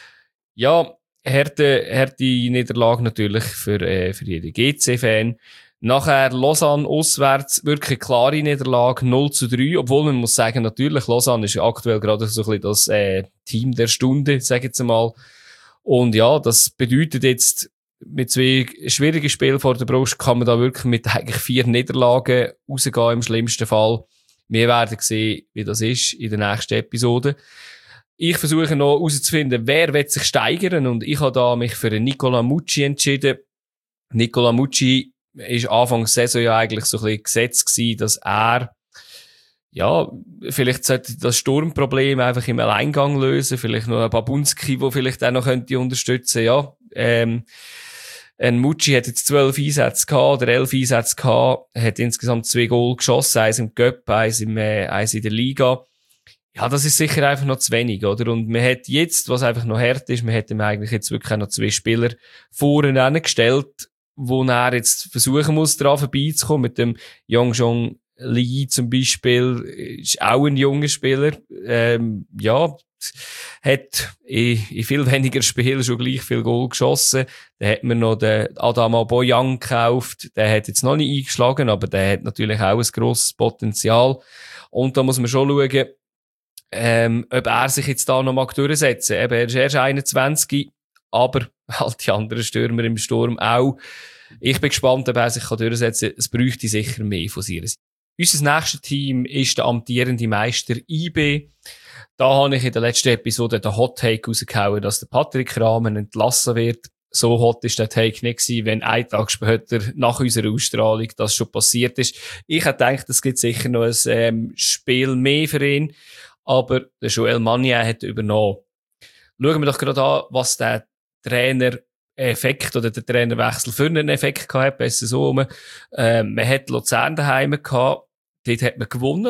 Ja, harte, harte Niederlage natürlich für, äh, für jeden G C-Fan. Nachher Lausanne auswärts, wirklich klare Niederlage, null zu drei, obwohl man muss sagen, natürlich, Lausanne ist aktuell gerade so ein bisschen das äh, Team der Stunde, sag ich jetzt mal. Und ja, das bedeutet jetzt, mit zwei schwierigen Spielen vor der Brust kann man da wirklich mit eigentlich vier Niederlagen rausgehen im schlimmsten Fall. Wir werden sehen, wie das ist in der nächsten Episode. Ich versuche noch herauszufinden, wer wird sich steigern, und ich habe da mich für Nicola Mucci entschieden. Nicola Mucci ist Anfang der Saison ja eigentlich so ein bisschen gesetzt gewesen, dass er, ja, vielleicht sollte das Sturmproblem einfach im Alleingang lösen, vielleicht noch ein Babunski, der vielleicht auch noch könnte unterstützen, ja, ähm, ein Mucci hat jetzt zwölf Einsätze gehabt, oder elf Einsätze gehabt, hat insgesamt zwei Goal geschossen, eins im Cup, eins, im, äh, eins in der Liga. Ja, das ist sicher einfach noch zu wenig, oder? Und man hat jetzt, was einfach noch hart ist, man hat ihm eigentlich jetzt wirklich auch noch zwei Spieler vorne hingestellt, wo er jetzt versuchen muss, daran vorbeizukommen. Mit dem Yongjong Lee zum Beispiel, ist auch ein junger Spieler, ähm, ja, hat in, in viel weniger Spielen schon gleich viel Goal geschossen. Dann hat man noch den Adama Boyang gekauft. Der hat jetzt noch nicht eingeschlagen, aber der hat natürlich auch ein grosses Potenzial. Und da muss man schon schauen, ähm, ob er sich jetzt da noch mal durchsetzen mag. Eben, er ist erst einundzwanzig, aber halt die anderen Stürmer im Sturm auch. Ich bin gespannt, ob er sich durchsetzen kann. Es bräuchte sicher mehr von seiner Seite. Unser nächstes Team ist der amtierende Meister I B. Da habe ich in der letzten Episode den Hot Take rausgehauen, dass der Patrick Rahmen entlassen wird. So hot ist der Take nicht gewesen, wenn ein Tag später nach unserer Ausstrahlung das schon passiert ist. Ich hätte gedacht, es gibt sicher noch ein ähm, Spiel mehr für ihn. Aber der Joel Magnier hat übernommen. Schauen wir doch gerade an, was der Trainer-Effekt oder der Trainerwechsel für einen Effekt gehabt hat. Besser so rum. Ähm, man hat Luzern daheim gehabt. Dort hat man gewonnen.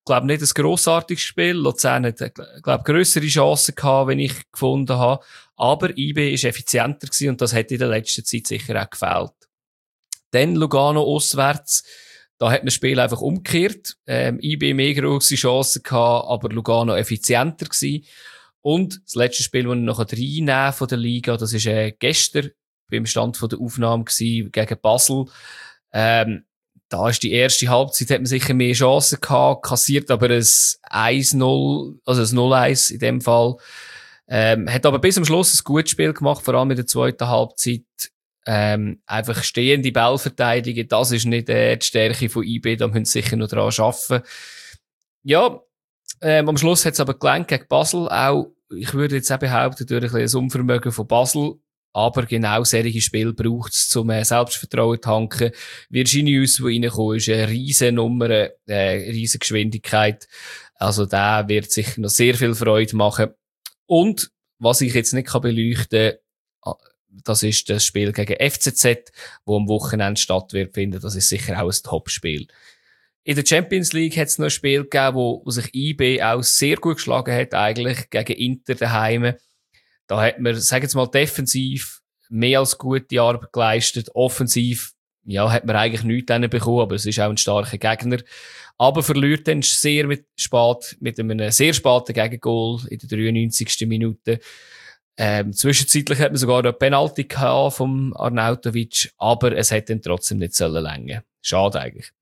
glaube nicht ein grossartiges Spiel. Luzern hat, glaube grössere Chancen gehabt, wenn ich gefunden habe. Aber I B ist effizienter gewesen und das hat in der letzten Zeit sicher auch gefehlt. Dann Lugano auswärts. Da hat man das Spiel einfach umgekehrt. Ähm, I B mehr grosse Chancen gehabt, aber Lugano effizienter gewesen. Und das letzte Spiel, das ich noch reinnehmen von der Liga, das ist äh, gestern beim Stand von der Aufnahme gewesen, gegen Basel. Ähm, da ist die erste Halbzeit, hat man sicher mehr Chancen gehabt, kassiert aber ein eins null, also ein null eins in dem Fall. Ähm, hat aber bis am Schluss ein gutes Spiel gemacht, vor allem in der zweiten Halbzeit. Ähm, einfach stehende Ballverteidigung, das ist nicht äh, die Stärke von I B, da müssen sie sicher noch dran arbeiten. Ja, ähm, am Schluss hat es aber gelangt gegen Basel, auch, ich würde jetzt auch behaupten, durch ein bisschen das Unvermögen von Basel, aber genau solche Spiele braucht es, um äh, Selbstvertrauen zu tanken. Virginius, der reingekommen ist, eine riesen Nummer, äh, riesen Geschwindigkeit, also der wird sicher noch sehr viel Freude machen. Und, was ich jetzt nicht kann beleuchten kann, das ist das Spiel gegen F C Z, wo am Wochenende statt wird finden. Das ist sicher auch ein Top-Spiel. In der Champions League hat es noch ein Spiel gegeben, wo, wo sich I B auch sehr gut geschlagen hat, eigentlich, gegen Inter daheim. Da hat man, sagen wir mal, defensiv mehr als gute Arbeit geleistet. Offensiv, ja, hat man eigentlich nichts bekommen, aber es ist auch ein starker Gegner. Aber verliert dann sehr mit, spät, mit einem sehr späten Gegengol in der dreiundneunzigsten Minute. Ähm, zwischenzeitlich hat man sogar eine Penalty gehabt vom Arnautovic, aber es hat dann trotzdem nicht sollen länger. Schade eigentlich.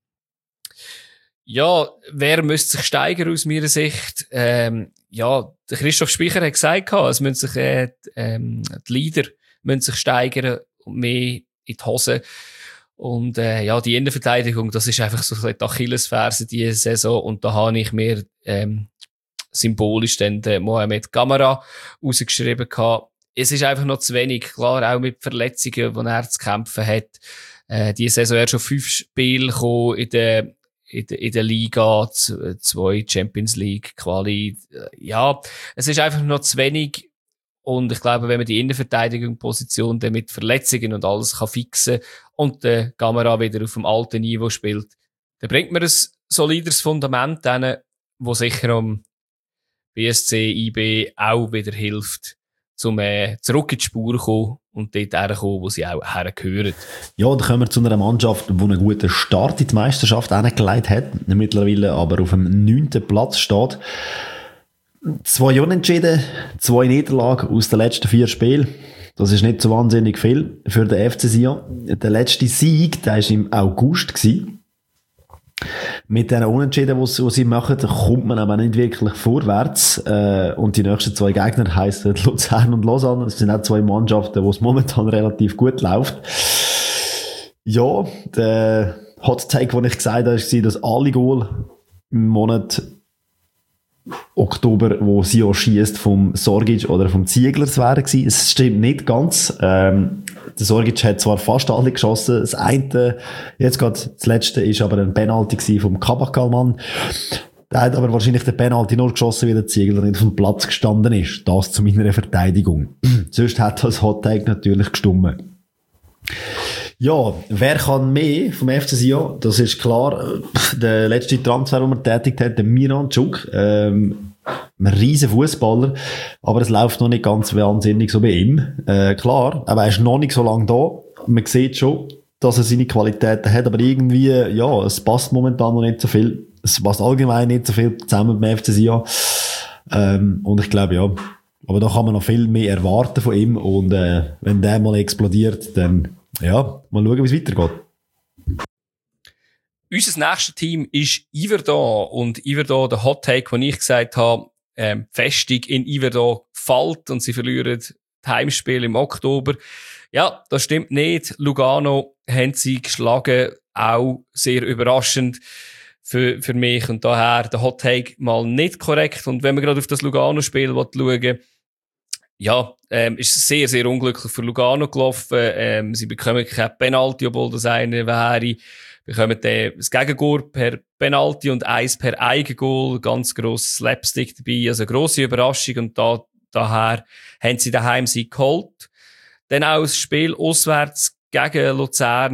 Ja, wer müsste sich steigern aus meiner Sicht? Ähm, ja, der Christoph Speicher hat gesagt, es müssen sich, äh, ähm, die Leader müssen sich steigern und mehr in die Hose. Und, äh, ja, die Innenverteidigung, das ist einfach so die Achillesferse diese Saison. Und da habe ich mir, ähm, symbolisch dann den Mohamed Camara rausgeschrieben gehabt. Es ist einfach noch zu wenig. Klar, auch mit Verletzungen, die er zu kämpfen hat. Äh, diese Saison er schon fünf Spiele gekommen in der, in der, in der Liga, zwei Champions League Quali. Ja, es ist einfach noch zu wenig. Und ich glaube, wenn man die Innenverteidigungsposition dann mit Verletzungen und alles kann fixen und der Camara wieder auf dem alten Niveau spielt, dann bringt man ein solides Fundament hin, wo sicher am B S C I B auch wieder hilft, um äh, zurück in die Spur zu kommen und dort herzukommen, wo sie auch hergehören. Ja, dann kommen wir zu einer Mannschaft, die einen guten Start in die Meisterschaft hingelegt hat, mittlerweile aber auf dem neunten Platz steht. Zwei Unentschieden, zwei Niederlagen aus den letzten vier Spielen. Das ist nicht so wahnsinnig viel für den F C Sion. Der letzte Sieg, der war im August gewesen. Mit diesen Unentschieden, die sie machen, kommt man aber nicht wirklich vorwärts. Äh, und die nächsten zwei Gegner heissen Luzern und Lausanne. Das sind auch zwei Mannschaften, wo es momentan relativ gut läuft. Ja, der Hot Take, den ich gesagt habe, war, dass alle Goal im Monat Oktober, wo Sion schiesst, vom Sorgic oder vom Zieglers wären gewesen. Es stimmt nicht ganz. Ähm, der Sorgic hat zwar fast alle geschossen. Das eine, jetzt gerade das letzte, ist aber ein Penalty gewesen vom Kabakalmann. Der hat aber wahrscheinlich den Penalty nur geschossen, wie der Ziegler nicht auf dem Platz gestanden ist. Das zu meiner Verteidigung. Sonst hat das Hot Take natürlich gestummen. Ja, wer kann mehr vom F C Sion? Das ist klar. Der letzte Transfer, den man tätigt hat, der Miran Cuk. Ähm, ein riesen Fußballer, aber es läuft noch nicht ganz wahnsinnig so bei ihm. Äh, klar, aber er ist noch nicht so lange da. Man sieht schon, dass er seine Qualitäten hat, aber irgendwie, ja, es passt momentan noch nicht so viel. Es passt allgemein nicht so viel zusammen mit dem F C Sion. Ähm, und ich glaube, ja, aber da kann man noch viel mehr erwarten von ihm und äh, wenn der mal explodiert, dann ja, mal schauen, wie es weitergeht. Unser nächstes Team ist Yverdon. Und Yverdon, der Hot Take, den ich gesagt habe, ähm, die Festung in Yverdon fällt und sie verlieren das Heimspiel im Oktober. Ja, das stimmt nicht. Lugano haben sie geschlagen, auch sehr überraschend für, für mich. Und daher der Hot Take mal nicht korrekt. Und wenn wir gerade auf das Lugano-Spiel schauen, ja, ähm, ist sehr, sehr unglücklich für Lugano gelaufen. Ähm, sie bekommen kein Penalty, obwohl das eine wäre. Bekommen äh, das Gegengol per Penalty und eins per Eigengoal. Ganz grosses Slapstick dabei. Also grosse Überraschung. Und da, daher haben sie daheim sie geholt. Dann auch das Spiel auswärts gegen Luzern.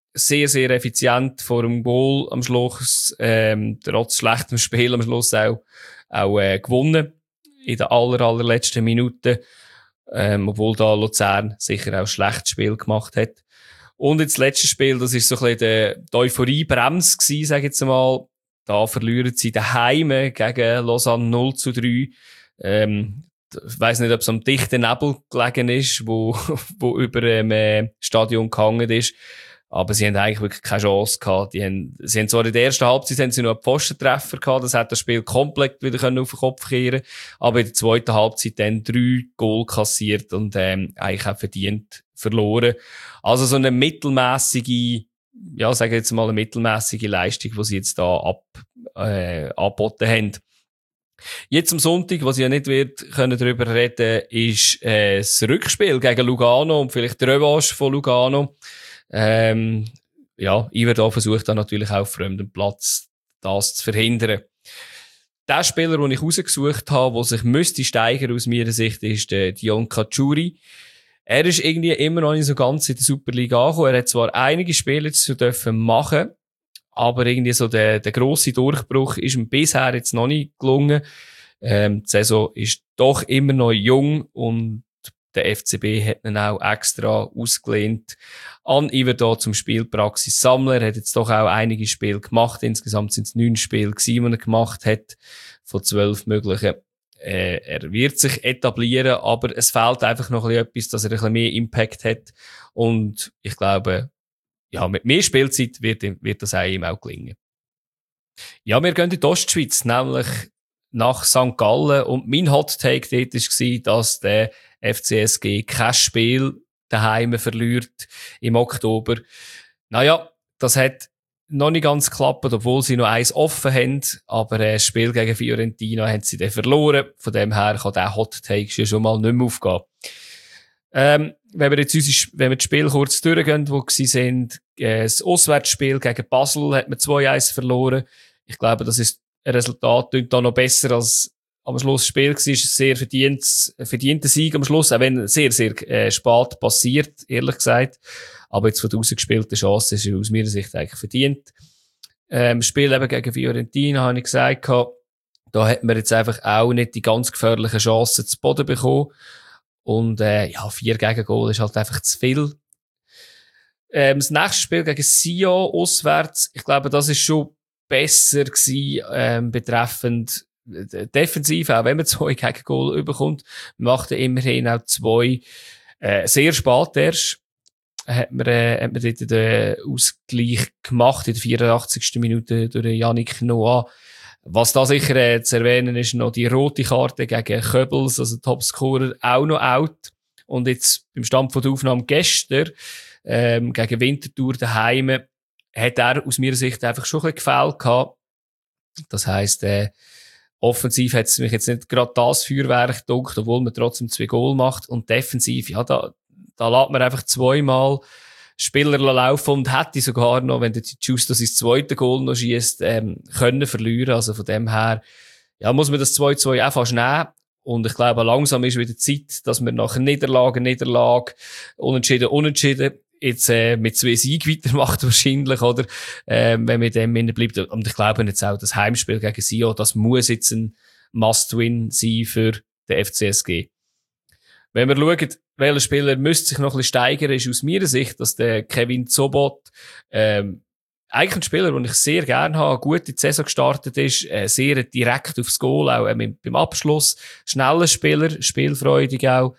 sehr, sehr effizient vor dem Goal am Schluss, ähm, trotz schlechtem Spiel am Schluss auch, auch äh, gewonnen. In der aller, allerletzten Minute. Ähm, obwohl da Luzern sicher auch ein schlechtes Spiel gemacht hat. Und jetzt das letzte Spiel, das ist so ein bisschen die, die Euphorie-Bremse gewesen, sag ich jetzt mal. Da verlieren sie daheim gegen Lausanne null zu drei. Ähm, ich weiss nicht, ob es am dichten Nebel gelegen ist, wo, wo über dem äh, Stadion gehangen ist. Aber sie haben eigentlich wirklich keine Chance gehabt. Die haben, sie haben zwar in der ersten Halbzeit haben sie noch einen Pfostentreffer gehabt, das hat das Spiel komplett wieder können auf den Kopf kehren. Aber in der zweiten Halbzeit dann drei Goal kassiert und, ähm, eigentlich auch verdient verloren. Also so eine mittelmäßige, ja, sagen wir jetzt mal eine mittelmäßige Leistung, die sie jetzt da ab, äh, angeboten haben. Jetzt am Sonntag, was ich ja nicht wird, können darüber reden, ist, äh, das Rückspiel gegen Lugano und vielleicht die Revanche von Lugano. Ähm, ja, Iverdon versucht dann natürlich auch auf fremdem Platz das zu verhindern. Der Spieler, den ich rausgesucht habe, der sich müsste steigern aus meiner Sicht, ist der Dion Cacciuri. Er ist irgendwie immer noch nicht so ganz in der Superliga angekommen. Er hat zwar einige Spiele jetzt so dürfen machen, aber irgendwie so der, der grosse Durchbruch ist ihm bisher jetzt noch nicht gelungen. Ähm, die Saison ist doch immer noch jung und der F C B hat ihn auch extra ausgelehnt an Iverdon zum Spielpraxis sammeln. Er hat jetzt doch auch einige Spiele gemacht. Insgesamt sind es neun Spiele gewesen, die er gemacht hat, von zwölf möglichen. Äh, er wird sich etablieren, aber es fehlt einfach noch ein bisschen etwas, dass er ein bisschen mehr Impact hat. Und ich glaube, ja, mit mehr Spielzeit wird, wird das auch ihm auch gelingen. Ja, wir gehen in die Ostschweiz, nämlich nach Sankt Gallen. Und mein Hot Take dort war, dass der F C S G kein Spiel daheim verliert im Oktober. Naja, das hat noch nicht ganz geklappt, obwohl sie noch eins offen haben. Aber das Spiel gegen Fiorentina haben sie dann verloren. Von dem her kann der Hot Take schon mal nicht mehr aufgehen. Ähm, wenn wir jetzt unsere, wenn wir das Spiel kurz durchgehen, wo sie sind, äh, das Auswärtsspiel gegen Basel hat man zwei eins verloren. Ich glaube, das ist ein Resultat, klingt da noch besser als am Schluss das Spiel war. Es ist ein sehr verdientes, verdienter Sieg am Schluss, auch wenn sehr, sehr äh, spät passiert, ehrlich gesagt. Aber jetzt von der ausgespielten Chance ist es aus meiner Sicht eigentlich verdient. Ähm, Spiel eben gegen Fiorentina, habe ich gesagt, da hat man jetzt einfach auch nicht die ganz gefährlichen Chancen zu Boden bekommen. Und äh, ja, vier Gegengol ist halt einfach zu viel. Ähm, das nächste Spiel gegen Sion auswärts, ich glaube, das ist schon besser gewesen, ähm, betreffend defensiv, auch wenn man zwei Gegengol überkommt, macht er immerhin auch zwei, äh, sehr spät erst, hat man, äh, hat man dort den Ausgleich gemacht, in der vierundachtzigsten Minute durch Yannick Noah. Was da sicher äh, zu erwähnen ist, noch die rote Karte gegen Köbels, also Topscorer, auch noch out. Und jetzt beim Stand von der Aufnahme gestern, ähm, gegen Winterthur daheim, hat er aus meiner Sicht einfach schon ein bisschen gefällt gehabt. Das heisst, äh, offensiv hat es mich jetzt nicht gerade das Feuerwerk gedunkt, obwohl man trotzdem zwei Goal macht. Und defensiv, ja, da, da lässt man einfach zweimal Spieler laufen und hätte sogar noch, wenn der Justus sein zweites Goal noch schiesst, ähm, können verlieren. Also von dem her, ja, muss man das zwei zwei auch fast nehmen. Und ich glaube, langsam ist wieder Zeit, dass wir nach Niederlage, Niederlage, Unentschieden, Unentschieden, jetzt äh, mit zwei Siegen weitermacht wahrscheinlich, oder? Ähm, wenn wir dem innen bleibt. Und ich glaube jetzt auch, das Heimspiel gegen Sion, das muss jetzt ein Must-Win sein für den F C S G. Wenn wir schauen, welcher Spieler müsste sich noch ein bisschen steigern, ist aus meiner Sicht, dass der Kevin Zobot, ähm, eigentlich ein Spieler, den ich sehr gerne habe, gut in die Saison gestartet ist, äh, sehr direkt aufs Goal, auch äh, beim Abschluss, schneller Spieler, spielfreudig auch.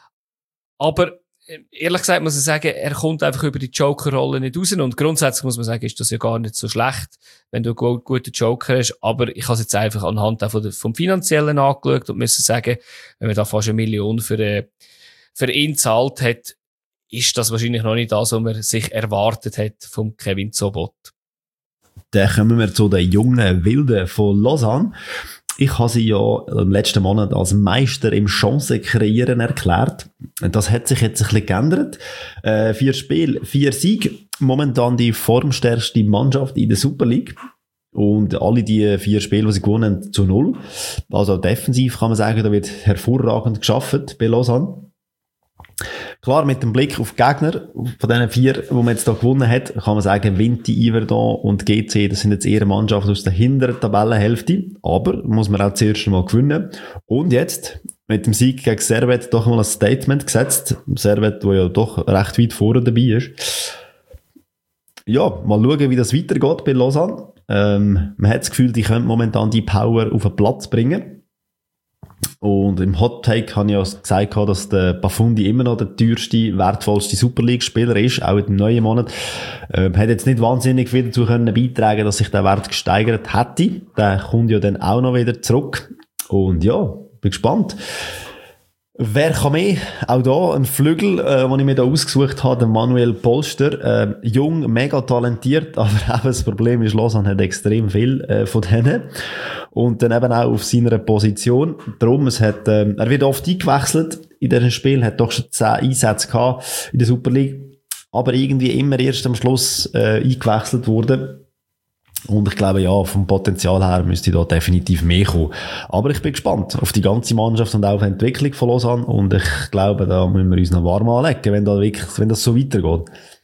Aber ehrlich gesagt muss ich sagen, er kommt einfach über die Joker-Rolle nicht raus. Und grundsätzlich muss man sagen, ist das ja gar nicht so schlecht, wenn du einen guten Joker hast. Aber ich habe es jetzt einfach anhand auch vom Finanziellen angeschaut und muss sagen, wenn man da fast eine Million für, äh, für ihn zahlt hat, ist das wahrscheinlich noch nicht das, was man sich erwartet hat vom Kevin Zobot. Dann kommen wir zu den jungen Wilden von Lausanne. Ich habe sie ja im letzten Monat als Meister im Chancen kreieren erklärt. Das hat sich jetzt ein bisschen geändert. Äh, vier Spiele, vier Siege. Momentan die formstärkste Mannschaft in der Super League. Und alle die vier Spiele, die sie gewonnen haben, zu null. Also defensiv kann man sagen, da wird hervorragend geschaffen bei Lausanne. Klar, mit dem Blick auf die Gegner, von diesen vier, die man jetzt hier gewonnen hat, kann man sagen, Vinti, Yverdon und G C, das sind jetzt eher Mannschaften aus der hinteren Tabellenhälfte. Aber muss man auch zuerst mal gewinnen. Und jetzt, mit dem Sieg gegen Servette, doch mal ein Statement gesetzt. Servette, der ja doch recht weit vorne dabei ist. Ja, mal schauen, wie das weitergeht bei Lausanne. Ähm, man hat das Gefühl, die können momentan die Power auf den Platz bringen. Und im Hot Take habe ich ja gesagt, dass der Bafundi immer noch der teuerste, wertvollste Super League-Spieler ist, auch im neuen Monat. Ähm, hat jetzt nicht wahnsinnig viel dazu können beitragen, dass sich der Wert gesteigert hätte. Der kommt ja dann auch noch wieder zurück. Und ja, bin gespannt. Wer kann mehr? Auch da ein Flügel, äh, den ich mir da ausgesucht habe, der Manuel Polster. Äh, jung, mega talentiert, aber auch das Problem ist, Lausanne hat extrem viel äh, von denen. Und dann eben auch auf seiner Position. Darum, es hat, äh, er wird oft eingewechselt in diesem Spiel, hat doch schon zehn Einsätze gehabt in der Super League, aber irgendwie immer erst am Schluss äh, eingewechselt worden. Und ich glaube, ja, vom Potenzial her müsste da definitiv mehr kommen. Aber ich bin gespannt auf die ganze Mannschaft und auch auf die Entwicklung von Lausanne. Und ich glaube, da müssen wir uns noch warm anlegen, wenn, da wirklich, wenn das so weitergeht.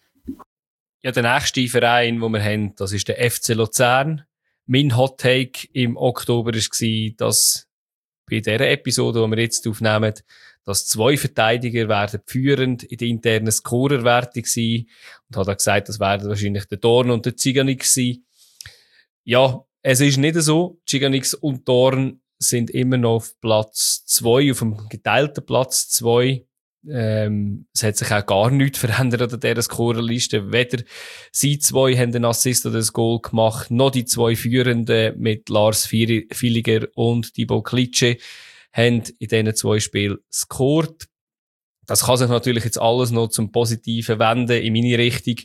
Ja, der nächste Verein, den wir haben, das ist der F C Luzern. Mein Hot Take im Oktober war, dass bei dieser Episode, die wir jetzt aufnehmen, dass zwei Verteidiger werden führend in der internen Scorerwertung sein. Und hat auch gesagt, das werden wahrscheinlich der Dorn und der Ziganik sein. Ja, es ist nicht so. Ziganix und Dorn sind immer noch auf Platz zwei, auf dem geteilten Platz zwei. Ähm, es hat sich auch gar nichts verändert an dieser Scorerliste. Weder sie zwei haben einen Assist oder ein Goal gemacht, noch die zwei Führenden mit Lars Filiger und Thibaut Klitsche haben in diesen zwei Spielen scored. Das kann sich natürlich jetzt alles noch zum Positiven wenden in meine Richtung,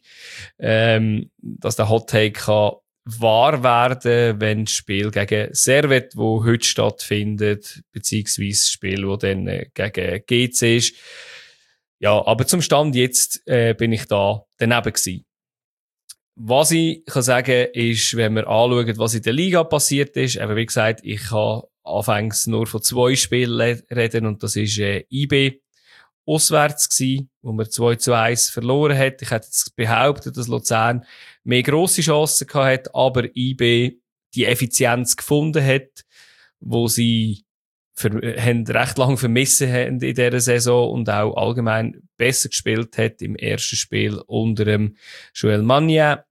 ähm, dass der Hot Take kann wahr werden, wenn das Spiel gegen Servette, wo heute stattfindet, beziehungsweise das Spiel, wo dann gegen G C ist. Ja, aber zum Stand jetzt äh, bin ich da daneben gewesen. Was ich kann sagen, ist, wenn wir anschauen, was in der Liga passiert ist, eben wie gesagt, ich kann anfangs nur von zwei Spielen reden und das ist äh, I B auswärts gsi, wo man zwei zu eins verloren hat. Ich hätte jetzt behauptet, dass Luzern mehr grosse Chancen gehabt hat, aber I B die Effizienz gefunden hat, wo sie für, haben recht lange vermissen haben in dieser Saison und auch allgemein besser gespielt hat im ersten Spiel unter dem Joel Magnin.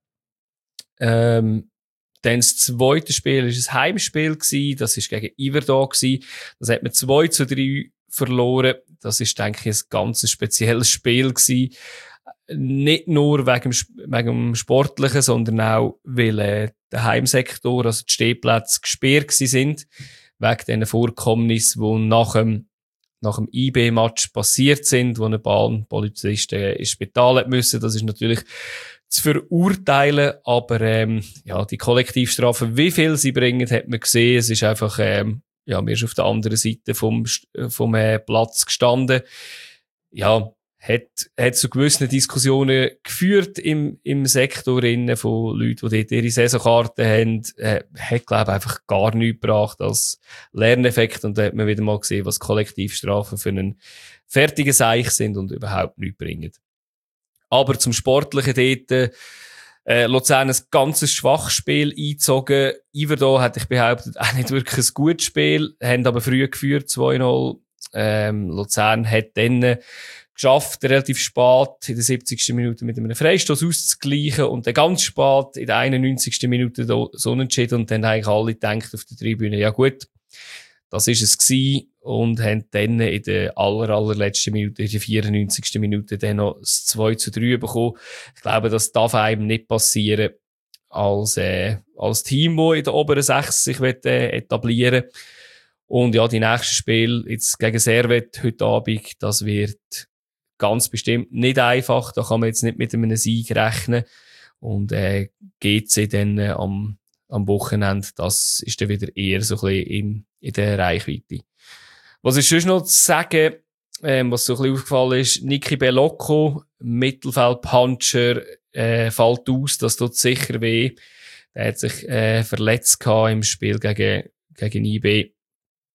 Ähm, dann das zweite Spiel war ein Heimspiel gewesen, das war gegen Yverdon gewesen. Das hat man zwei zu drei verloren. Das ist, denke ich, ein ganz spezielles Spiel gewesen. Nicht nur wegen dem, wegen dem Sportlichen, sondern auch, weil äh, der Heimsektor, also die Stehplätze, gesperrt gewesen sind, wegen diesen Vorkommnissen, die nach dem, nach dem I B-Match passiert sind, wo ein Bahnpolizist äh, ins Spital hat müssen. Das ist natürlich zu verurteilen, aber ähm, ja, die Kollektivstrafe, wie viel sie bringen, hat man gesehen. Es ist einfach ähm, ja, mir ist auf der anderen Seite vom, vom äh, Platz gestanden. Ja, hat, hat zu gewissen Diskussionen geführt im, im Sektor innen von Leuten, die dort ihre Saisonkarten haben. Äh, hat, glaube ich, einfach gar nichts gebracht als Lerneffekt. Und da hat man wieder mal gesehen, was Kollektivstrafen für einen fertigen Seich sind und überhaupt nichts bringen. Aber zum Sportlichen dort, Äh, Luzern ein ganzes schwaches Spiel eingezogen. Yverdon, hätte ich behauptet, auch nicht wirklich ein gutes Spiel. Haben aber früh geführt, zwei null. Ähm, Luzern hat dann geschafft, relativ spät, in der siebzigsten Minute mit einem Freistoß auszugleichen und dann ganz spät, in der einundneunzigsten Minute so unentschieden und dann haben eigentlich alle gedacht auf der Tribüne, ja gut, das ist es gewesen und haben dann in der aller, allerletzten Minute, in der vierundneunzigsten Minute dann noch das zwei zu drei bekommen. Ich glaube, das darf einem nicht passieren als, äh, als Team, das in der oberen sechs sich will, äh, etablieren will. Und ja, die nächsten Spiele jetzt gegen Servette heute Abend, das wird ganz bestimmt nicht einfach. Da kann man jetzt nicht mit einem Sieg rechnen. Und äh, G C dann äh, am am Wochenende, das ist dann wieder eher so ein bisschen in, in der Reichweite. Was ist sonst noch zu sagen, ähm, was so ein bisschen aufgefallen ist, Niki Bellocco, Mittelfeldpuncher, äh, fällt aus, das tut sicher weh. Der hat sich äh, verletzt gehabt im Spiel gegen, gegen I B.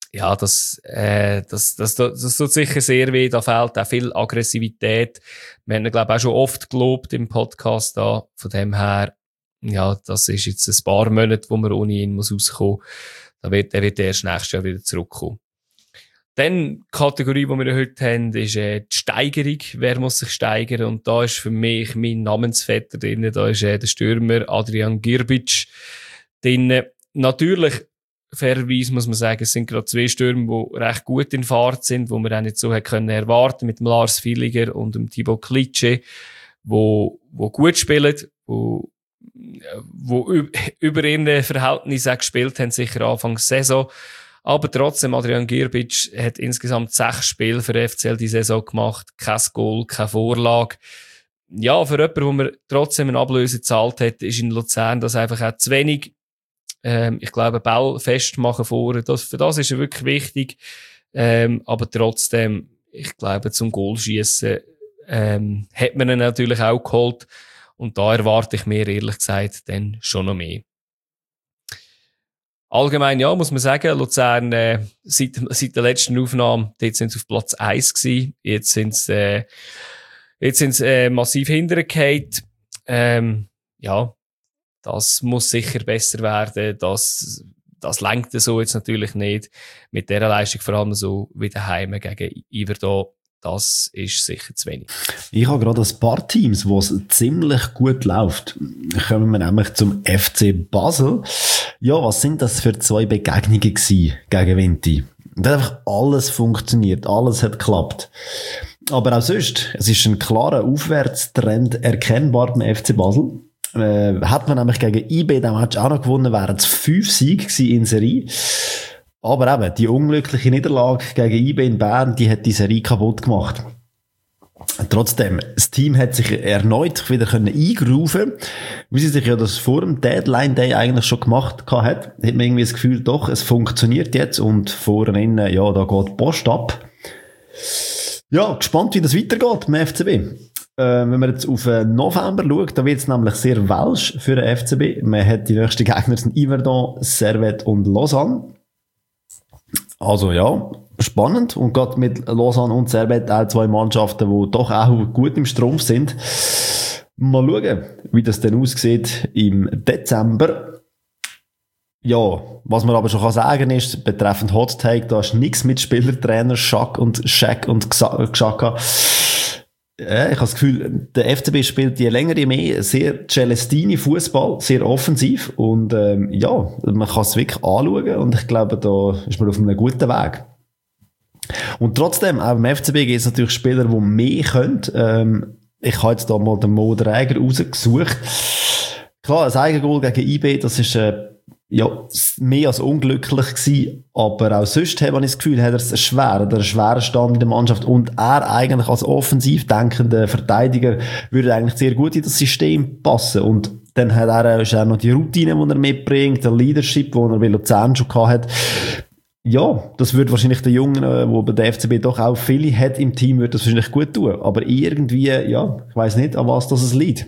ja, das, äh, das, das, das, das tut sicher sehr weh. Da fehlt auch viel Aggressivität. Wir haben ihn, glaube ich, auch schon oft gelobt im Podcast da. Von dem her, ja, das ist jetzt ein paar Monate, wo man ohne ihn muss rauskommen. Da wird, er wird erst nächstes Jahr wieder zurückkommen. Dann, die Kategorie, die wir heute haben, ist äh, die Steigerung. Wer muss sich steigern? Und da ist für mich mein Namensvetter drin. Da ist äh, der Stürmer Adrian Girbic drin. Natürlich, fairerweise muss man sagen, es sind gerade zwei Stürmer, die recht gut in Fahrt sind, wo man auch nicht so hätte können erwarten mit dem Lars Villiger und dem Thibaut Klitsche, wo, wo gut spielen, wo, wo über ihre Verhältnisse auch gespielt haben, sicher Anfangs Saison. Aber trotzdem, Adrian Girbic hat insgesamt sechs Spiele für F C L die Saison gemacht. Kein Goal, keine Vorlage. Ja, für jemanden, wo man trotzdem eine Ablöse gezahlt hat, ist in Luzern das einfach auch zu wenig. Ähm, ich glaube, Ball festmachen vorne, das, für das ist er wirklich wichtig. Ähm, aber trotzdem, ich glaube, zum Goalschiessen ähm, hat man ihn natürlich auch geholt. Und da erwarte ich mir, ehrlich gesagt, dann schon noch mehr. Allgemein, ja, muss man sagen, Luzern, äh, seit, seit der letzten Aufnahme, dort sind sie auf Platz eins gewesen. Jetzt sind sie, äh, jetzt sind sie, äh, massiv hintergefallen. Ähm, ja, das muss sicher besser werden. Das, das lenkt so jetzt natürlich nicht. Mit dieser Leistung vor allem so wie daheim gegen Iverdon. Das ist sicher zu wenig. Ich habe gerade ein paar Teams, wo es ziemlich gut läuft. Kommen wir nämlich zum F C Basel. Ja, was sind das für zwei Begegnungen gewesen gegen Vinti? Da hat einfach alles funktioniert, alles hat geklappt. Aber auch sonst, es ist ein klarer Aufwärtstrend erkennbar beim F C Basel. Äh, hat man nämlich gegen I B den Match auch noch gewonnen, wären es fünf Siege gewesen in Serie. Aber eben, die unglückliche Niederlage gegen I B in Bern, die hat die Serie kaputt gemacht. Trotzdem, das Team hat sich erneut wieder eingrooven, wie sie sich ja das vor dem Deadline Day eigentlich schon gemacht hat. Hat man irgendwie das Gefühl, doch, es funktioniert jetzt und vorhin, ja, da geht die Post ab. Ja, gespannt, wie das weitergeht mit dem F C B. Äh, wenn man jetzt auf November schaut, da wird es nämlich sehr welsch für den F C B. Man hat die nächsten Gegner sind Yverdon, Servette und Lausanne. Also ja, spannend. Und gerade mit Lausanne und Servette auch zwei Mannschaften, die doch auch gut im Strumpf sind. Mal schauen, wie das denn aussieht im Dezember. Ja, was man aber schon kann sagen ist, betreffend Hot Take, da ist nichts mit Spielertrainer Schack und Shaq und Xhaka. Ja, ich habe das Gefühl, der F C B spielt je länger je mehr sehr Celestini-Fußball, sehr offensiv und ähm, ja, man kann es wirklich anschauen und ich glaube, da ist man auf einem guten Weg. Und trotzdem, auch im F C B gibt es natürlich Spieler, die mehr können. Ähm, ich habe jetzt da mal den Mo Dräger rausgesucht. Klar, ein Eigengoal gegen I B, das ist äh, ja, mehr als unglücklich gewesen, aber auch sonst habe ich das Gefühl, hat er es schwer, oder einen schweren Stand in der Mannschaft und er eigentlich als offensiv denkender Verteidiger würde eigentlich sehr gut in das System passen und dann hat er ist auch noch die Routine, die er mitbringt, der Leadership, den er bei Luzern schon gehabt hat. Ja, das würde wahrscheinlich der Jungen, der bei der F C B doch auch viele hat im Team, würde das wahrscheinlich gut tun, aber irgendwie, ja, ich weiss nicht, an was das es liegt.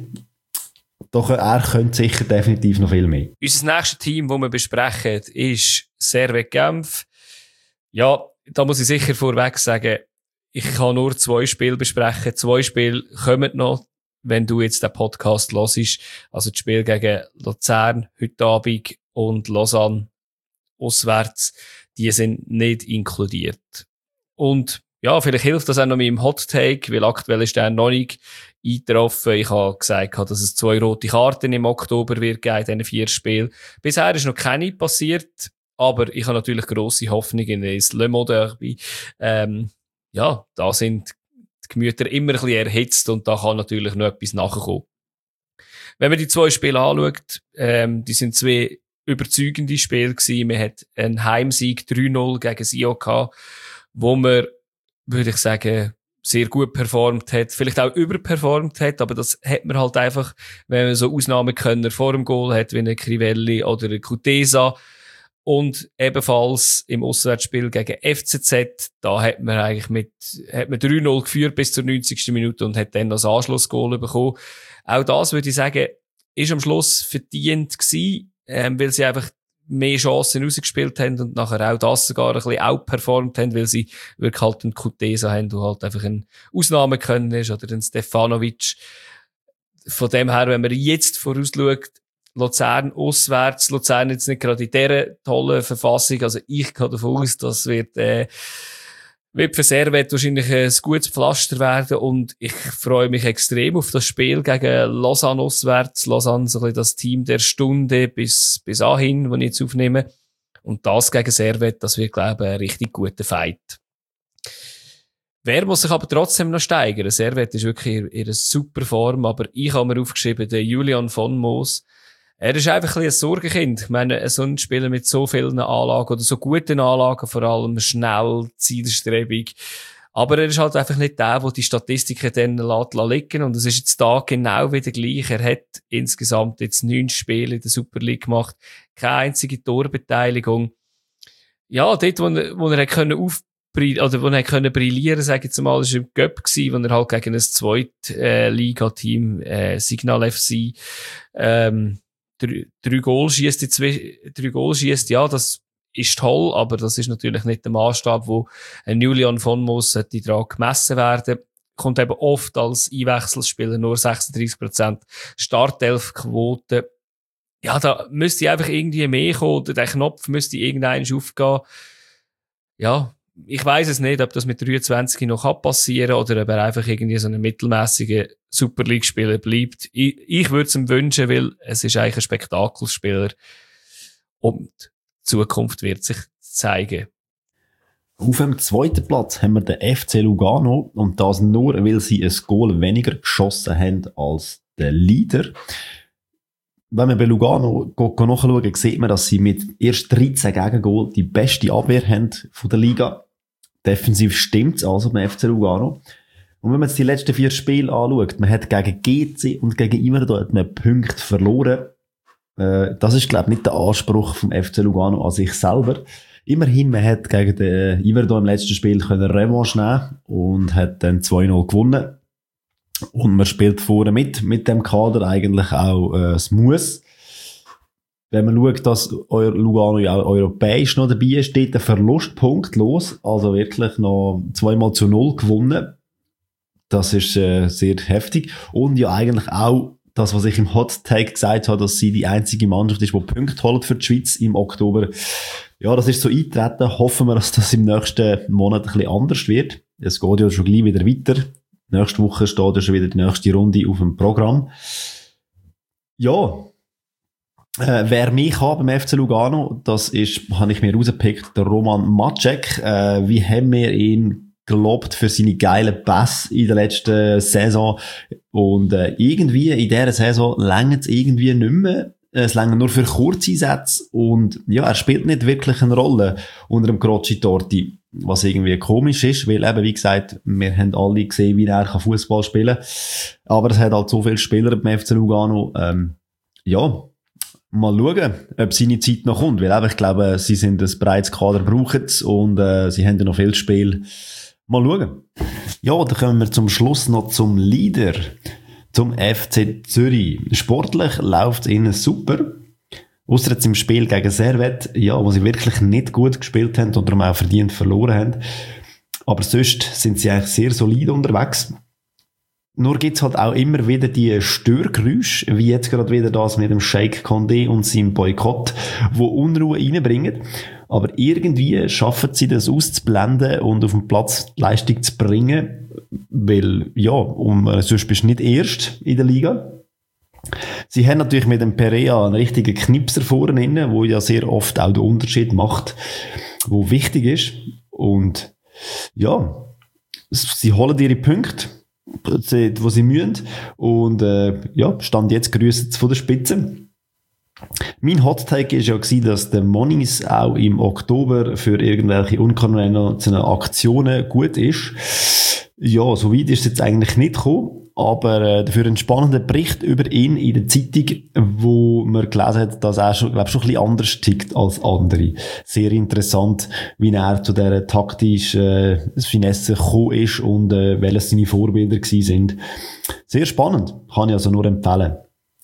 Doch er könnte sicher definitiv noch viel mehr. Unser nächstes Team, das wir besprechen, ist Servette Genf. Ja, da muss ich sicher vorweg sagen, ich kann nur zwei Spiele besprechen. Zwei Spiele kommen noch, wenn du jetzt den Podcast hörst. Also das Spiel gegen Luzern heute Abend und Lausanne auswärts, die sind nicht inkludiert. Und ja, vielleicht hilft das auch noch mit dem Hot Take, weil aktuell ist der noch nicht eingetroffen. Ich habe gesagt, dass es zwei rote Karten im Oktober wird geben, in diesen vier Spielen. Bisher ist noch keine passiert, aber ich habe natürlich grosse Hoffnung in das Le Mans Derby. Ähm, ja, da sind die Gemüter immer ein bisschen erhitzt und da kann natürlich noch etwas nachkommen. Wenn man die zwei Spiele anschaut, ähm, die sind zwei überzeugende Spiele gewesen. Man hat einen Heimsieg drei null gegen das I O K, wo man, würde ich sagen, sehr gut performt hat, vielleicht auch überperformt hat, aber das hat man halt einfach, wenn man so Ausnahmekönner vor dem Goal hat, wie eine Crivelli oder eine Kutesa. Und ebenfalls im Auswärtsspiel gegen F C Z, da hat man eigentlich mit, hat man drei null geführt bis zur neunzigsten Minute und hat dann das Anschlussgoal bekommen. Auch das, würde ich sagen, ist am Schluss verdient gewesen, ähm, weil sie einfach mehr Chancen rausgespielt haben und nachher auch das sogar ein bisschen outperformt haben, weil sie wirklich halt einen Kutesa haben, der halt einfach ein Ausnahmekönner ist, oder einen Stefanovic. Von dem her, wenn man jetzt vorausschaut, Luzern auswärts, Luzern jetzt nicht gerade in dieser tollen Verfassung, also ich gehe davon aus, das wird, äh, wird für Servette wahrscheinlich ein gutes Pflaster werden und ich freue mich extrem auf das Spiel gegen Lausanne auswärts. Lausanne so ein bisschen das Team der Stunde bis, bis anhin, wo ich jetzt aufnehme. Und das gegen Servette, das wird, glaube ich, ein richtig guter Fight. Wer muss sich aber trotzdem noch steigern? Servette ist wirklich in ihrer super Form, aber ich habe mir aufgeschrieben, der Julian von Moos. Er ist einfach ein, ein Sorgenkind. Ich meine, so ein Spieler mit so vielen Anlagen oder so guten Anlagen, vor allem schnell, zielstrebig. Aber er ist halt einfach nicht der, der die Statistiken dann lässt, lässt liegen. Und es ist jetzt da genau wieder gleich. Er hat insgesamt jetzt neun Spiele in der Super League gemacht. Keine einzige Torbeteiligung. Ja, dort, wo er, wo er können auf oder wo er können brillieren, sage ich jetzt mal, ist im Cup gsi, wo er halt gegen ein zweit äh, Liga-Team, äh, Signal F C, ähm, drei, drei Goal schießt, drei Goal schießt, ja, das ist toll, aber das ist natürlich nicht der Maßstab, wo ein Julian von Moos sollte daran gemessen werden. Kommt eben oft als Einwechselspieler, nur sechsunddreißig Prozent Startelf-Quote. Ja, da müsste einfach irgendwie mehr kommen, oder der Knopf müsste irgendwann aufgehen. Ja, ich weiss es nicht, ob das mit dreiundzwanzig noch passieren kann oder ob er einfach irgendwie so ein mittelmäßiger Super League-Spieler bleibt. Ich, ich würde es ihm wünschen, weil es ist eigentlich ein Spektakelspieler und die Zukunft wird sich zeigen. Auf dem zweiten Platz haben wir den F C Lugano und das nur, weil sie ein Goal weniger geschossen haben als der Leader. Wenn wir bei Lugano nachschauen, sieht man, dass sie mit erst dreizehn Gegengol die beste Abwehr haben von der Liga. Defensiv stimmt's also beim F C Lugano. Und wenn man jetzt die letzten vier Spiele anschaut, man hat gegen G C und gegen Iverdon einen Punkt verloren. Äh, das ist, glaube ich, nicht der Anspruch vom F C Lugano an sich selber. Immerhin, man hat gegen den Iverdon im letzten Spiel können Revanche nehmen und hat dann zwei null gewonnen. Und man spielt vorne mit, mit dem Kader eigentlich auch äh, das Muss. Wenn man schaut, dass euer Lugano ja auch europäisch noch dabei ist, steht der Verlust punktlos, also wirklich noch zweimal zu null gewonnen. Das ist äh, sehr heftig. Und ja eigentlich auch das, was ich im Hot Take gesagt habe, dass sie die einzige Mannschaft ist, die Punkte holt für die Schweiz im Oktober. Ja, das ist so eingetreten. Hoffen wir, dass das im nächsten Monat ein bisschen anders wird. Es geht ja schon gleich wieder weiter. Nächste Woche steht ja schon wieder die nächste Runde auf dem Programm. Ja, äh, wer mich hat beim F C Lugano, das ist, habe ich mir rausgepickt, der Roman Macek. Äh, wie haben wir ihn gelobt für seine geilen Pässe in der letzten Saison. Und äh, irgendwie in dieser Saison reicht es irgendwie nicht mehr. Es reicht nur für Kurzeinsätze. Und ja, er spielt nicht wirklich eine Rolle unter dem Croci Torti. Was irgendwie komisch ist, weil eben, wie gesagt, wir haben alle gesehen, wie er Fußball spielen kann. Aber es hat halt so viele Spieler beim F C Lugano. Ähm, ja, mal schauen, ob seine Zeit noch kommt. Weil eben, ich glaube, sie sind ein breites Kader, brauchen es und äh, sie haben ja noch viel Spiel. Mal schauen. Ja, dann kommen wir zum Schluss noch zum Leader, zum F C Zürich. Sportlich läuft es ihnen super. Ausser jetzt im Spiel gegen Servette, ja, wo sie wirklich nicht gut gespielt haben und darum auch verdient verloren haben. Aber sonst sind sie eigentlich sehr solide unterwegs. Nur gibt's halt auch immer wieder die Störgeräusche, wie jetzt gerade wieder das mit dem Sheikh Condé und seinem Boykott, wo Unruhe reinbringen. Aber irgendwie schaffen sie das auszublenden und auf den Platz die Leistung zu bringen, weil, ja, um, sonst bist du nicht erst in der Liga. Sie haben natürlich mit dem Perea einen richtigen Knipser vorne inne, wo ja sehr oft auch den Unterschied macht, wo wichtig ist. Und ja, sie holen ihre Punkte, wo sie müssen. Und äh, ja, Stand jetzt grüßen sie von der Spitze. Mein Hot-Take war ja gewesen, dass der Moniz auch im Oktober für irgendwelche unkonventionellen Aktionen gut ist. Ja, so weit ist es jetzt eigentlich nicht gekommen. Aber äh, dafür einen spannenden Bericht über ihn in der Zeitung, wo man gelesen hat, dass er schon, glaub, schon ein bisschen anders tickt als andere. Sehr interessant, wie er zu dieser taktischen äh, Finesse gekommen ist und äh, welches seine Vorbilder gewesen sind. Sehr spannend, kann ich also nur empfehlen.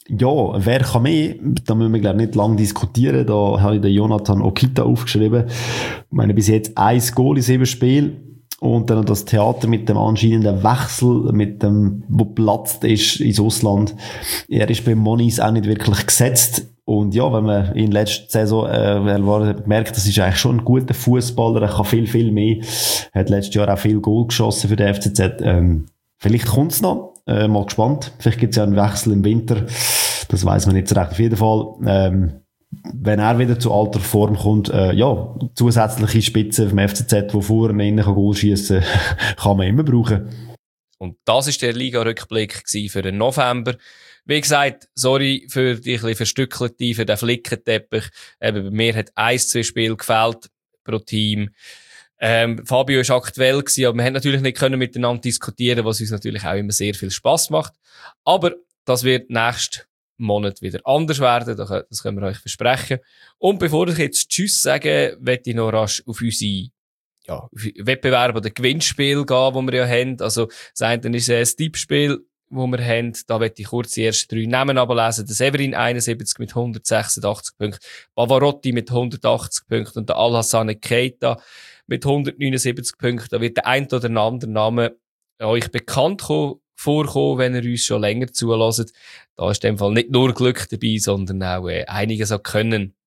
Ja, wer kann mehr? Da müssen wir, glaube ich, nicht lange diskutieren. Da habe ich den Jonathan Okita aufgeschrieben. Ich meine, bis jetzt ein Goal in sieben Spielen. Und dann das Theater mit dem anscheinenden Wechsel, mit dem, wo platzt ist ins Ausland. Er ist bei Monis auch nicht wirklich gesetzt. Und ja, wenn man in letzter Saison, äh, war, merkt, das ist eigentlich schon ein guter Fußballer. Er kann viel, viel mehr. Er hat letztes Jahr auch viel Goal geschossen für den F C Z. Ähm, vielleicht kommt's noch. Äh, mal gespannt. Vielleicht gibt's ja einen Wechsel im Winter. Das weiss man nicht so recht. Auf jeden Fall, ähm, wenn er wieder zu alter Form kommt, äh, ja, zusätzliche Spitzen vom F C Z, die vorne innen Goal schiessen kann, kann man immer brauchen. Und das ist der Liga-Rückblick für den November. Wie gesagt, sorry für die ein bisschen verstückelte, für den Flickenteppich. Eben, bei mir hat eins, zwei Spiele gefehlt pro Team. Ähm, Fabio ist aktuell gewesen, aber wir haben natürlich nicht können miteinander diskutieren, was uns natürlich auch immer sehr viel Spass macht. Aber das wird nächsten Monat wieder anders werden, das können wir euch versprechen. Und bevor ich jetzt Tschüss sage, möchte ich noch rasch auf unsere ja, auf Wettbewerbe oder Gewinnspiel gehen, die wir ja haben. Also das eine ist ein Tippspiel, wo wir haben. Da möchte ich kurz die ersten drei Namen ablesen. Der Severin einundsiebzig mit hundertsechsundachtzig Punkten, Pavarotti mit hundertachtzig Punkten und der Alhassane Keita mit hundertneunundsiebzig Punkten. Da wird der ein oder andere Name euch bekannt vorkommen, wenn ihr uns schon länger zulässt. Da ist in dem Fall nicht nur Glück dabei, sondern auch äh, einiges an Können.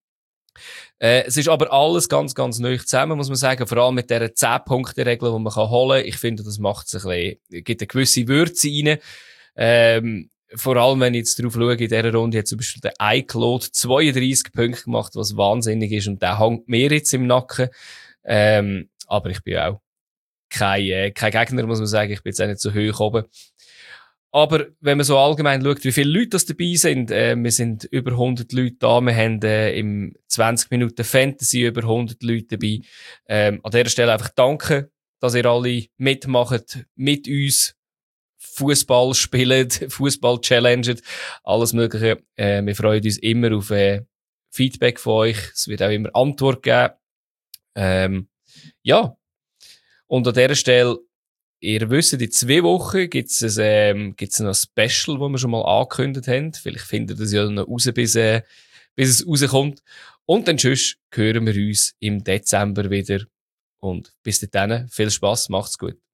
Äh, es ist aber alles ganz, ganz neu zusammen, muss man sagen. Vor allem mit dieser zehn-Punkte-Regel, die man holen kann. Ich finde, das macht es ein bisschen, gibt eine gewisse Würze rein. Ähm, vor allem, wenn ich jetzt drauf schaue, in dieser Runde hat zum Beispiel der iCloud zweiunddreissig Punkte gemacht, was wahnsinnig ist. Und der hängt mir jetzt im Nacken. Ähm, aber ich bin auch kein, äh, kein Gegner, muss man sagen. Ich bin jetzt auch nicht so hoch oben. Aber wenn man so allgemein schaut, wie viele Leute das dabei sind, äh, wir sind über hundert Leute da, wir haben äh, im zwanzig Minuten Fantasy über hundert Leute dabei. Ähm, an dieser Stelle einfach danke, dass ihr alle mitmacht, mit uns Fußball spielt, Fußball challenget, alles Mögliche. Äh, wir freuen uns immer auf äh, Feedback von euch. Es wird auch immer Antwort geben. Ähm, ja. Und an dieser Stelle, ihr wisst, in zwei Wochen gibt's es, ähm, gibt's noch ein Special, das wir schon mal angekündigt haben. Vielleicht findet ihr das ja noch raus, bis, äh, bis es rauskommt. Und dann tschüss, hören wir uns im Dezember wieder. Und bis dahin, viel Spass, macht's gut.